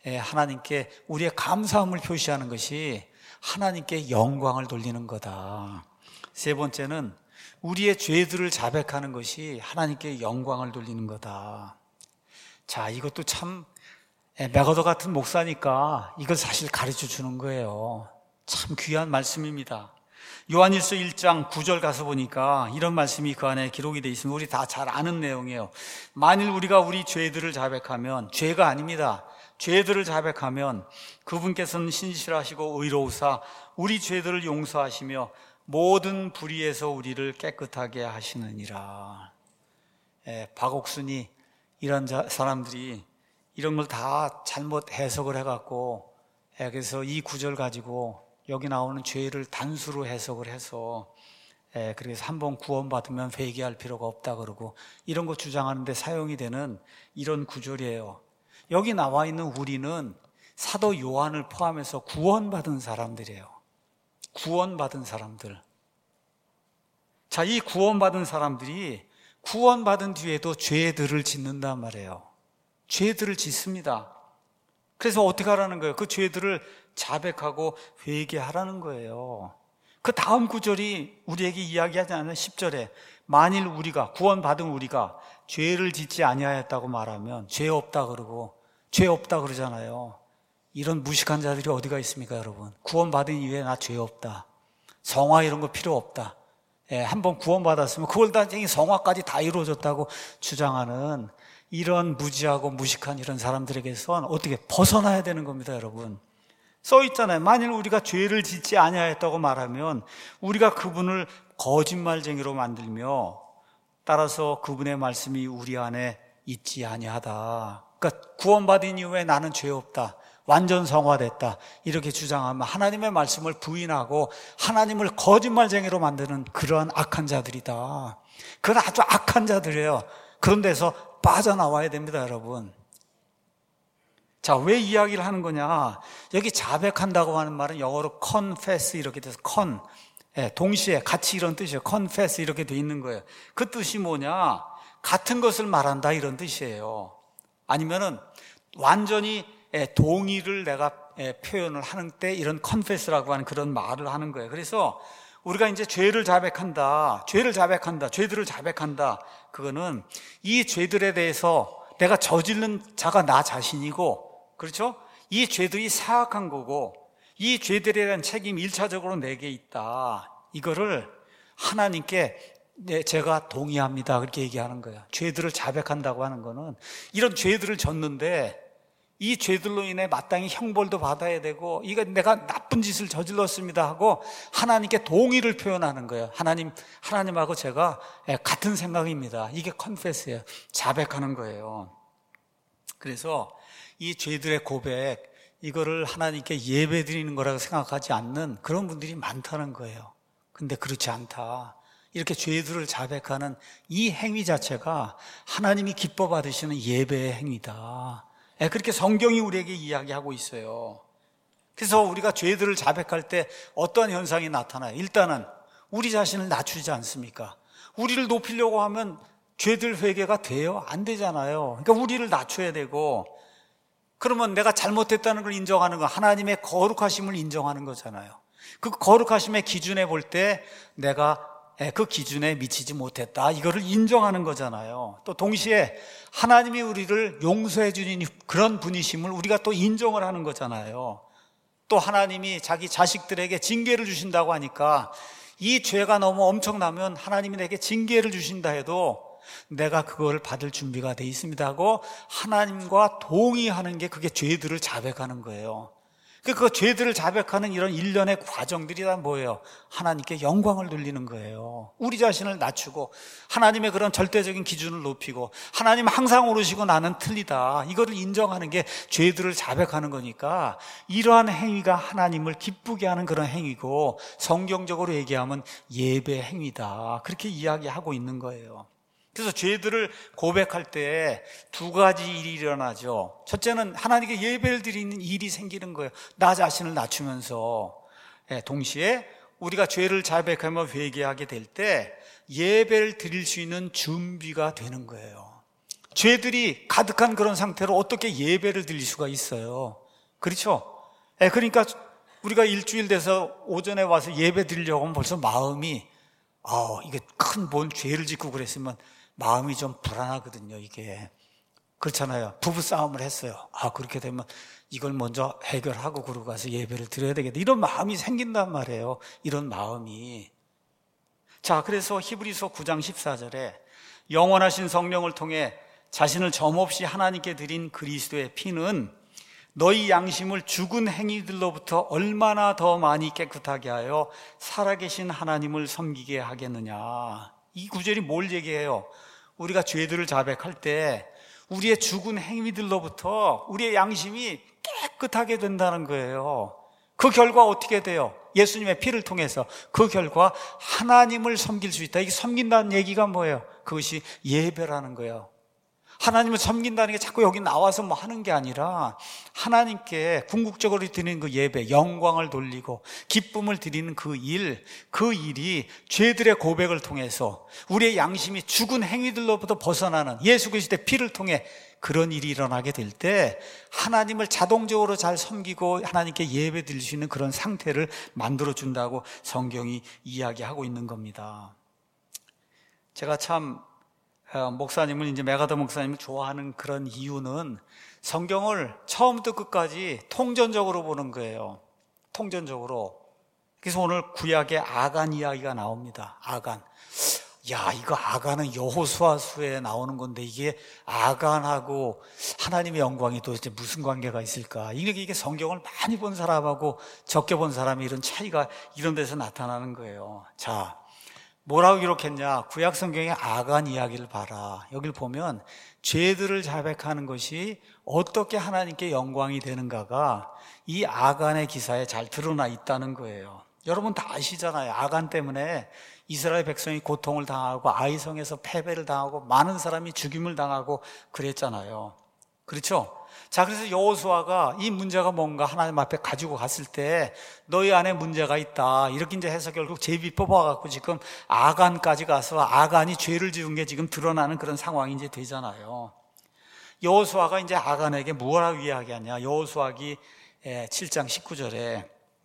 하나님께 우리의 감사함을 표시하는 것이 하나님께 영광을 돌리는 거다. 세 번째는 우리의 죄들을 자백하는 것이 하나님께 영광을 돌리는 거다. 자, 이것도 참 메가더 같은 목사니까 이걸 사실 가르쳐 주는 거예요. 참 귀한 말씀입니다. 요한일서 일 장 구 절 가서 보니까 이런 말씀이 그 안에 기록이 되어 있습니다. 우리 다 잘 아는 내용이에요. 만일 우리가 우리 죄들을 자백하면, 죄가 아닙니다. 죄들을 자백하면 그분께서는 신실하시고 의로우사 우리 죄들을 용서하시며 모든 불의에서 우리를 깨끗하게 하시느니라. 예, 박옥순이 이런 자, 사람들이 이런 걸 다 잘못 해석을 해갖고, 예, 그래서 이 구절 가지고 여기 나오는 죄를 단수로 해석을 해서, 예, 그래서 한번 구원받으면 회개할 필요가 없다 그러고 이런 거 주장하는데 사용이 되는 이런 구절이에요. 여기 나와 있는 우리는 사도 요한을 포함해서 구원받은 사람들이에요. 구원받은 사람들. 자, 이 구원받은 사람들이 구원받은 뒤에도 죄들을 짓는단 말이에요. 죄들을 짓습니다. 그래서 어떻게 하라는 거예요? 그 죄들을 자백하고 회개하라는 거예요. 그 다음 구절이 우리에게 이야기하지 않는 십 절에 만일 우리가 구원받은 우리가 죄를 짓지 아니하였다고 말하면 죄 없다 그러고 죄 없다 그러잖아요. 이런 무식한 자들이 어디가 있습니까, 여러분? 구원받은 이후에 나 죄 없다, 성화 이런 거 필요 없다, 예, 한번 구원받았으면 그걸 다 성화까지 다 이루어졌다고 주장하는 이런 무지하고 무식한 이런 사람들에게선 어떻게 벗어나야 되는 겁니다, 여러분. 써 있잖아요. 만일 우리가 죄를 짓지 아니하였다고 말하면 우리가 그분을 거짓말쟁이로 만들며 따라서 그분의 말씀이 우리 안에 있지 아니하다. 그러니까 구원받은 이후에 나는 죄 없다, 완전 성화됐다 이렇게 주장하면 하나님의 말씀을 부인하고 하나님을 거짓말쟁이로 만드는 그러한 악한 자들이다. 그건 아주 악한 자들이에요. 그런 데서 빠져나와야 됩니다, 여러분. 자, 왜 이야기를 하는 거냐? 여기 자백한다고 하는 말은 영어로 confess 이렇게 돼서 con, 예, 동시에 같이 이런 뜻이에요. confess 이렇게 돼 있는 거예요. 그 뜻이 뭐냐? 같은 것을 말한다 이런 뜻이에요. 아니면은 완전히 예, 동의를 내가 예, 표현을 하는 때 이런 confess라고 하는 그런 말을 하는 거예요. 그래서 우리가 이제 죄를 자백한다, 죄를 자백한다, 죄들을 자백한다. 그거는 이 죄들에 대해서 내가 저지른 자가 나 자신이고, 그렇죠? 이 죄들이 사악한 거고 이 죄들에 대한 책임이 일차적으로 내게 있다. 이거를 하나님께 네, 제가 동의합니다 그렇게 얘기하는 거예요. 죄들을 자백한다고 하는 거는 이런 죄들을 졌는데 이 죄들로 인해 마땅히 형벌도 받아야 되고 이거 내가 나쁜 짓을 저질렀습니다 하고 하나님께 동의를 표현하는 거예요. 하나님, 하나님하고 제가 같은 생각입니다. 이게 컨페스예요. 자백하는 거예요. 그래서 이 죄들의 고백, 이거를 하나님께 예배 드리는 거라고 생각하지 않는 그런 분들이 많다는 거예요. 근데 그렇지 않다. 이렇게 죄들을 자백하는 이 행위 자체가 하나님이 기뻐 받으시는 예배의 행위다. 그렇게 성경이 우리에게 이야기하고 있어요. 그래서 우리가 죄들을 자백할 때 어떤 현상이 나타나요? 일단은 우리 자신을 낮추지 않습니까? 우리를 높이려고 하면 죄들 회개가 돼요? 안 되잖아요. 그러니까 우리를 낮춰야 되고, 그러면 내가 잘못했다는 걸 인정하는 거, 하나님의 거룩하심을 인정하는 거잖아요. 그 거룩하심의 기준에 볼 때 내가 그 기준에 미치지 못했다, 이거를 인정하는 거잖아요. 또 동시에 하나님이 우리를 용서해 주는 그런 분이심을 우리가 또 인정을 하는 거잖아요. 또 하나님이 자기 자식들에게 징계를 주신다고 하니까 이 죄가 너무 엄청나면 하나님이 내게 징계를 주신다 해도 내가 그걸 받을 준비가 돼 있습니다 하고 하나님과 동의하는 게 그게 죄들을 자백하는 거예요. 그 죄들을 자백하는 이런 일련의 과정들이 다 뭐예요? 하나님께 영광을 돌리는 거예요. 우리 자신을 낮추고 하나님의 그런 절대적인 기준을 높이고 하나님 항상 오르시고 나는 틀리다, 이거를 인정하는 게 죄들을 자백하는 거니까 이러한 행위가 하나님을 기쁘게 하는 그런 행위고 성경적으로 얘기하면 예배 행위다, 그렇게 이야기하고 있는 거예요. 그래서 죄들을 고백할 때 두 가지 일이 일어나죠. 첫째는 하나님께 예배를 드리는 일이 생기는 거예요. 나 자신을 낮추면서. 동시에 우리가 죄를 자백하며 회개하게 될 때 예배를 드릴 수 있는 준비가 되는 거예요. 죄들이 가득한 그런 상태로 어떻게 예배를 드릴 수가 있어요? 그렇죠? 그러니까 우리가 일주일 돼서 오전에 와서 예배 드리려고 하면 벌써 마음이, 아, 이게 큰 뭔 죄를 짓고 그랬으면 마음이 좀 불안하거든요, 이게. 그렇잖아요. 부부싸움을 했어요. 아, 그렇게 되면 이걸 먼저 해결하고 그러고 가서 예배를 드려야 되겠다, 이런 마음이 생긴단 말이에요. 이런 마음이. 자, 그래서 히브리서 구 장 십사 절에 영원하신 성령을 통해 자신을 점없이 하나님께 드린 그리스도의 피는 너희 양심을 죽은 행위들로부터 얼마나 더 많이 깨끗하게 하여 살아계신 하나님을 섬기게 하겠느냐. 이 구절이 뭘 얘기해요? 우리가 죄들을 자백할 때 우리의 죽은 행위들로부터 우리의 양심이 깨끗하게 된다는 거예요. 그 결과 어떻게 돼요? 예수님의 피를 통해서 그 결과 하나님을 섬길 수 있다. 이게 섬긴다는 얘기가 뭐예요? 그것이 예배라는 거예요. 하나님을 섬긴다는 게 자꾸 여기 나와서 뭐 하는 게 아니라 하나님께 궁극적으로 드리는 그 예배, 영광을 돌리고 기쁨을 드리는 그 일, 그 일이 죄들의 고백을 통해서 우리의 양심이 죽은 행위들로부터 벗어나는 예수 그리스도의 피를 통해 그런 일이 일어나게 될 때 하나님을 자동적으로 잘 섬기고 하나님께 예배 드릴 수 있는 그런 상태를 만들어준다고 성경이 이야기하고 있는 겁니다. 제가 참 목사님을, 이제 메가더 목사님을 좋아하는 그런 이유는 성경을 처음부터 끝까지 통전적으로 보는 거예요. 통전적으로. 그래서 오늘 구약의 아간 이야기가 나옵니다. 아간. 야, 이거 아간은 여호수아서에 나오는 건데 이게 아간하고 하나님의 영광이 도대체 무슨 관계가 있을까? 이게, 이게 성경을 많이 본 사람하고 적게 본 사람이 이런 차이가 이런 데서 나타나는 거예요. 자, 뭐라고 기록했냐? 구약 성경의 아간 이야기를 봐라. 여길 보면 죄들을 자백하는 것이 어떻게 하나님께 영광이 되는가가 이 아간의 기사에 잘 드러나 있다는 거예요. 여러분 다 아시잖아요. 아간 때문에 이스라엘 백성이 고통을 당하고 아이성에서 패배를 당하고 많은 사람이 죽임을 당하고 그랬잖아요. 그렇죠? 자, 그래서 여호수아가 이 문제가 뭔가 하나님 앞에 가지고 갔을 때 너희 안에 문제가 있다 이렇게 이제 해서 결국 제비 뽑아갖고 지금 아간까지 가서 아간이 죄를 지은 게 지금 드러나는 그런 상황이 이제 되잖아요. 여호수아가 이제 아간에게 뭐라고 이야기하냐? 여호수아기 칠 장 십구 절에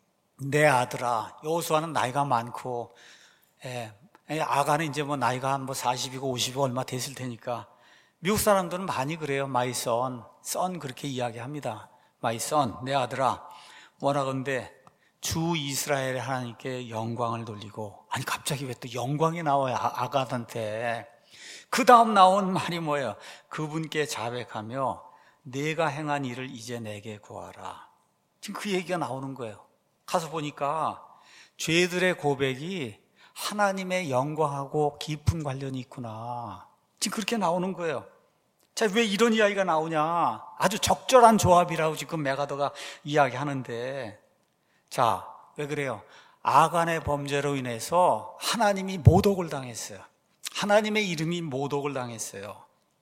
내 아들아, 여호수아는 나이가 많고 예, 아간은 이제 뭐 나이가 한 뭐 사십이고 오십이고 얼마 됐을 테니까 미국 사람들은 많이 그래요. My son, son 그렇게 이야기합니다. My son, 내 아들아, 원하건대 주 이스라엘의 하나님께 영광을 돌리고. 아니 갑자기 왜 또 영광이 나와요? 아간한테. 그 다음 나온 말이 뭐예요? 그분께 자백하며 내가 행한 일을 이제 내게 구하라. 지금 그 얘기가 나오는 거예요. 가서 보니까 죄들의 고백이 하나님의 영광하고 깊은 관련이 있구나. 지금 그렇게 나오는 거예요. 자, 왜 이런 이야기가 나오냐? 아주 적절한 조합이라고 지금 메가더가 이야기하는데, 자, 왜 그래요? 아간의 범죄로 인해서 하나님이 모독을 당했어요. 하나님의 이름이 모독을 당했어요.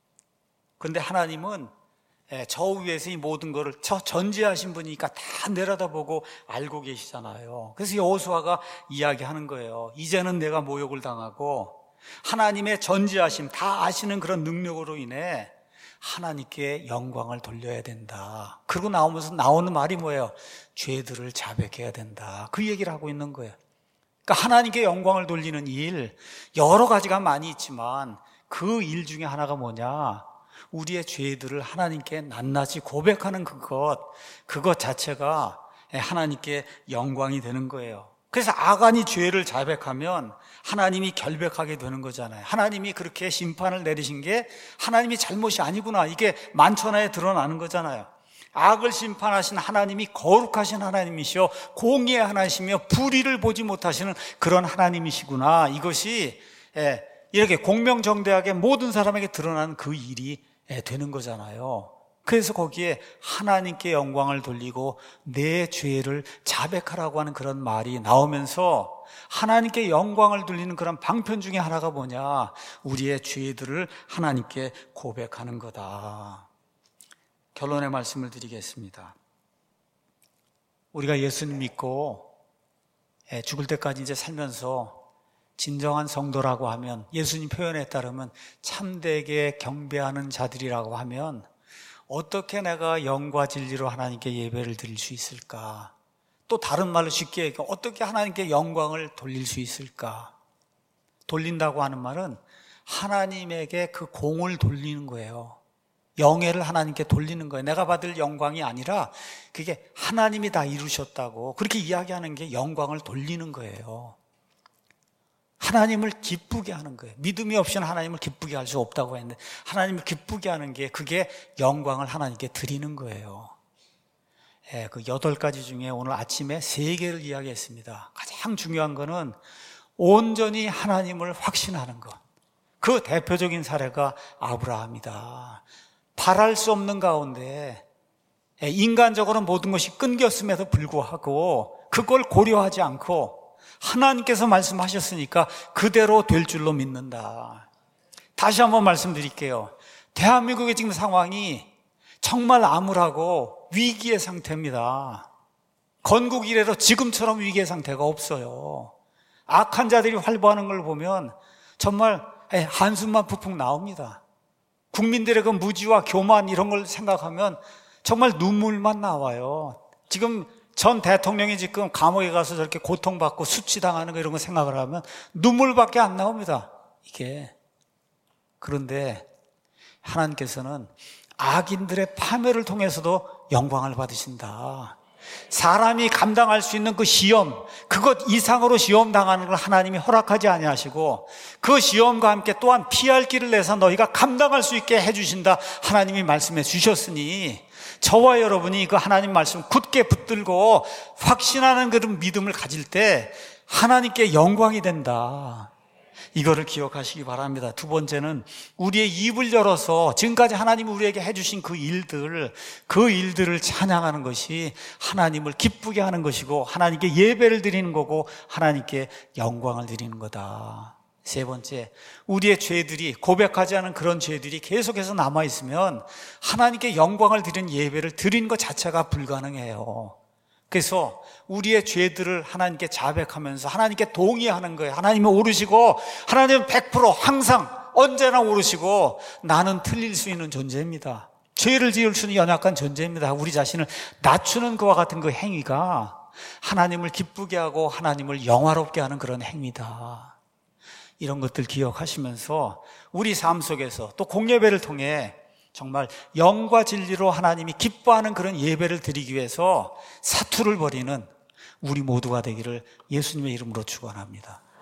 그런데 하나님은 저 위에서 이 모든 것을 저 전지하신 분이니까 다 내려다보고 알고 계시잖아요. 그래서 여호수아가 이야기하는 거예요. 이제는 내가 모욕을 당하고 하나님의 전지하심, 다 아시는 그런 능력으로 인해 하나님께 영광을 돌려야 된다. 그러고 나오면서 나오는 말이 뭐예요? 죄들을 자백해야 된다. 그 얘기를 하고 있는 거예요. 그러니까 하나님께 영광을 돌리는 일, 여러 가지가 많이 있지만 그 일 중에 하나가 뭐냐? 우리의 죄들을 하나님께 낱낱이 고백하는 그것, 그것 자체가 하나님께 영광이 되는 거예요. 그래서 아간이 죄를 자백하면 하나님이 결백하게 되는 거잖아요. 하나님이 그렇게 심판을 내리신 게 하나님이 잘못이 아니구나. 이게 만천하에 드러나는 거잖아요. 악을 심판하신 하나님이 거룩하신 하나님이시여 공의의 하나님이시며 불의를 보지 못하시는 그런 하나님이시구나. 이것이 이렇게 공명정대하게 모든 사람에게 드러나는 그 일이 되는 거잖아요. 그래서 거기에 하나님께 영광을 돌리고 내 죄를 자백하라고 하는 그런 말이 나오면서 하나님께 영광을 돌리는 그런 방편 중에 하나가 뭐냐? 우리의 죄들을 하나님께 고백하는 거다. 결론의 말씀을 드리겠습니다. 우리가 예수님 믿고 죽을 때까지 이제 살면서 진정한 성도라고 하면, 예수님 표현에 따르면 참되게 경배하는 자들이라고 하면 어떻게 내가 영과 진리로 하나님께 예배를 드릴 수 있을까? 또 다른 말로 쉽게 얘기해, 어떻게 하나님께 영광을 돌릴 수 있을까? 돌린다고 하는 말은 하나님에게 그 공을 돌리는 거예요. 영예를 하나님께 돌리는 거예요. 내가 받을 영광이 아니라 그게 하나님이 다 이루셨다고 그렇게 이야기하는 게 영광을 돌리는 거예요. 하나님을 기쁘게 하는 거예요. 믿음이 없이는 하나님을 기쁘게 할 수 없다고 했는데 하나님을 기쁘게 하는 게, 그게 영광을 하나님께 드리는 거예요. 예, 그 여덟 가지 중에 오늘 아침에 세 개를 이야기했습니다. 가장 중요한 거는 온전히 하나님을 확신하는 것. 그 대표적인 사례가 아브라함이다. 바랄 수 없는 가운데 인간적으로 모든 것이 끊겼음에도 불구하고 그걸 고려하지 않고 하나님께서 말씀하셨으니까 그대로 될 줄로 믿는다. 다시 한번 말씀드릴게요. 대한민국의 지금 상황이 정말 암울하고 위기의 상태입니다. 건국 이래로 지금처럼 위기의 상태가 없어요. 악한 자들이 활보하는 걸 보면 정말 한숨만 푹푹 나옵니다. 국민들의 그 무지와 교만 이런 걸 생각하면 정말 눈물만 나와요. 지금 전 대통령이 지금 감옥에 가서 저렇게 고통받고 수치당하는 거 이런 거 생각을 하면 눈물밖에 안 나옵니다. 이게. 그런데 하나님께서는 악인들의 파멸을 통해서도 영광을 받으신다. 사람이 감당할 수 있는 그 시험, 그것 이상으로 시험 당하는 걸 하나님이 허락하지 아니하시고 그 시험과 함께 또한 피할 길을 내서 너희가 감당할 수 있게 해주신다. 하나님이 말씀해 주셨으니 저와 여러분이 그 하나님 말씀 굳게 붙들고 확신하는 그런 믿음을 가질 때 하나님께 영광이 된다. 이거를 기억하시기 바랍니다. 두 번째는 우리의 입을 열어서 지금까지 하나님이 우리에게 해주신 그 일들, 그 일들을 찬양하는 것이 하나님을 기쁘게 하는 것이고 하나님께 예배를 드리는 거고 하나님께 영광을 드리는 거다. 세 번째, 우리의 죄들이, 고백하지 않은 그런 죄들이 계속해서 남아있으면 하나님께 영광을 드리는 예배를 드리는 것 자체가 불가능해요. 그래서 우리의 죄들을 하나님께 자백하면서 하나님께 동의하는 거예요. 하나님은 오르시고 하나님은 백 퍼센트 항상 언제나 오르시고 나는 틀릴 수 있는 존재입니다. 죄를 지을 수는 연약한 존재입니다. 우리 자신을 낮추는 그와 같은 그 행위가 하나님을 기쁘게 하고 하나님을 영화롭게 하는 그런 행위다. 이런 것들 기억하시면서 우리 삶 속에서 또 공예배를 통해 정말 영과 진리로 하나님이 기뻐하는 그런 예배를 드리기 위해서 사투를 벌이는 우리 모두가 되기를 예수님의 이름으로 축원합니다.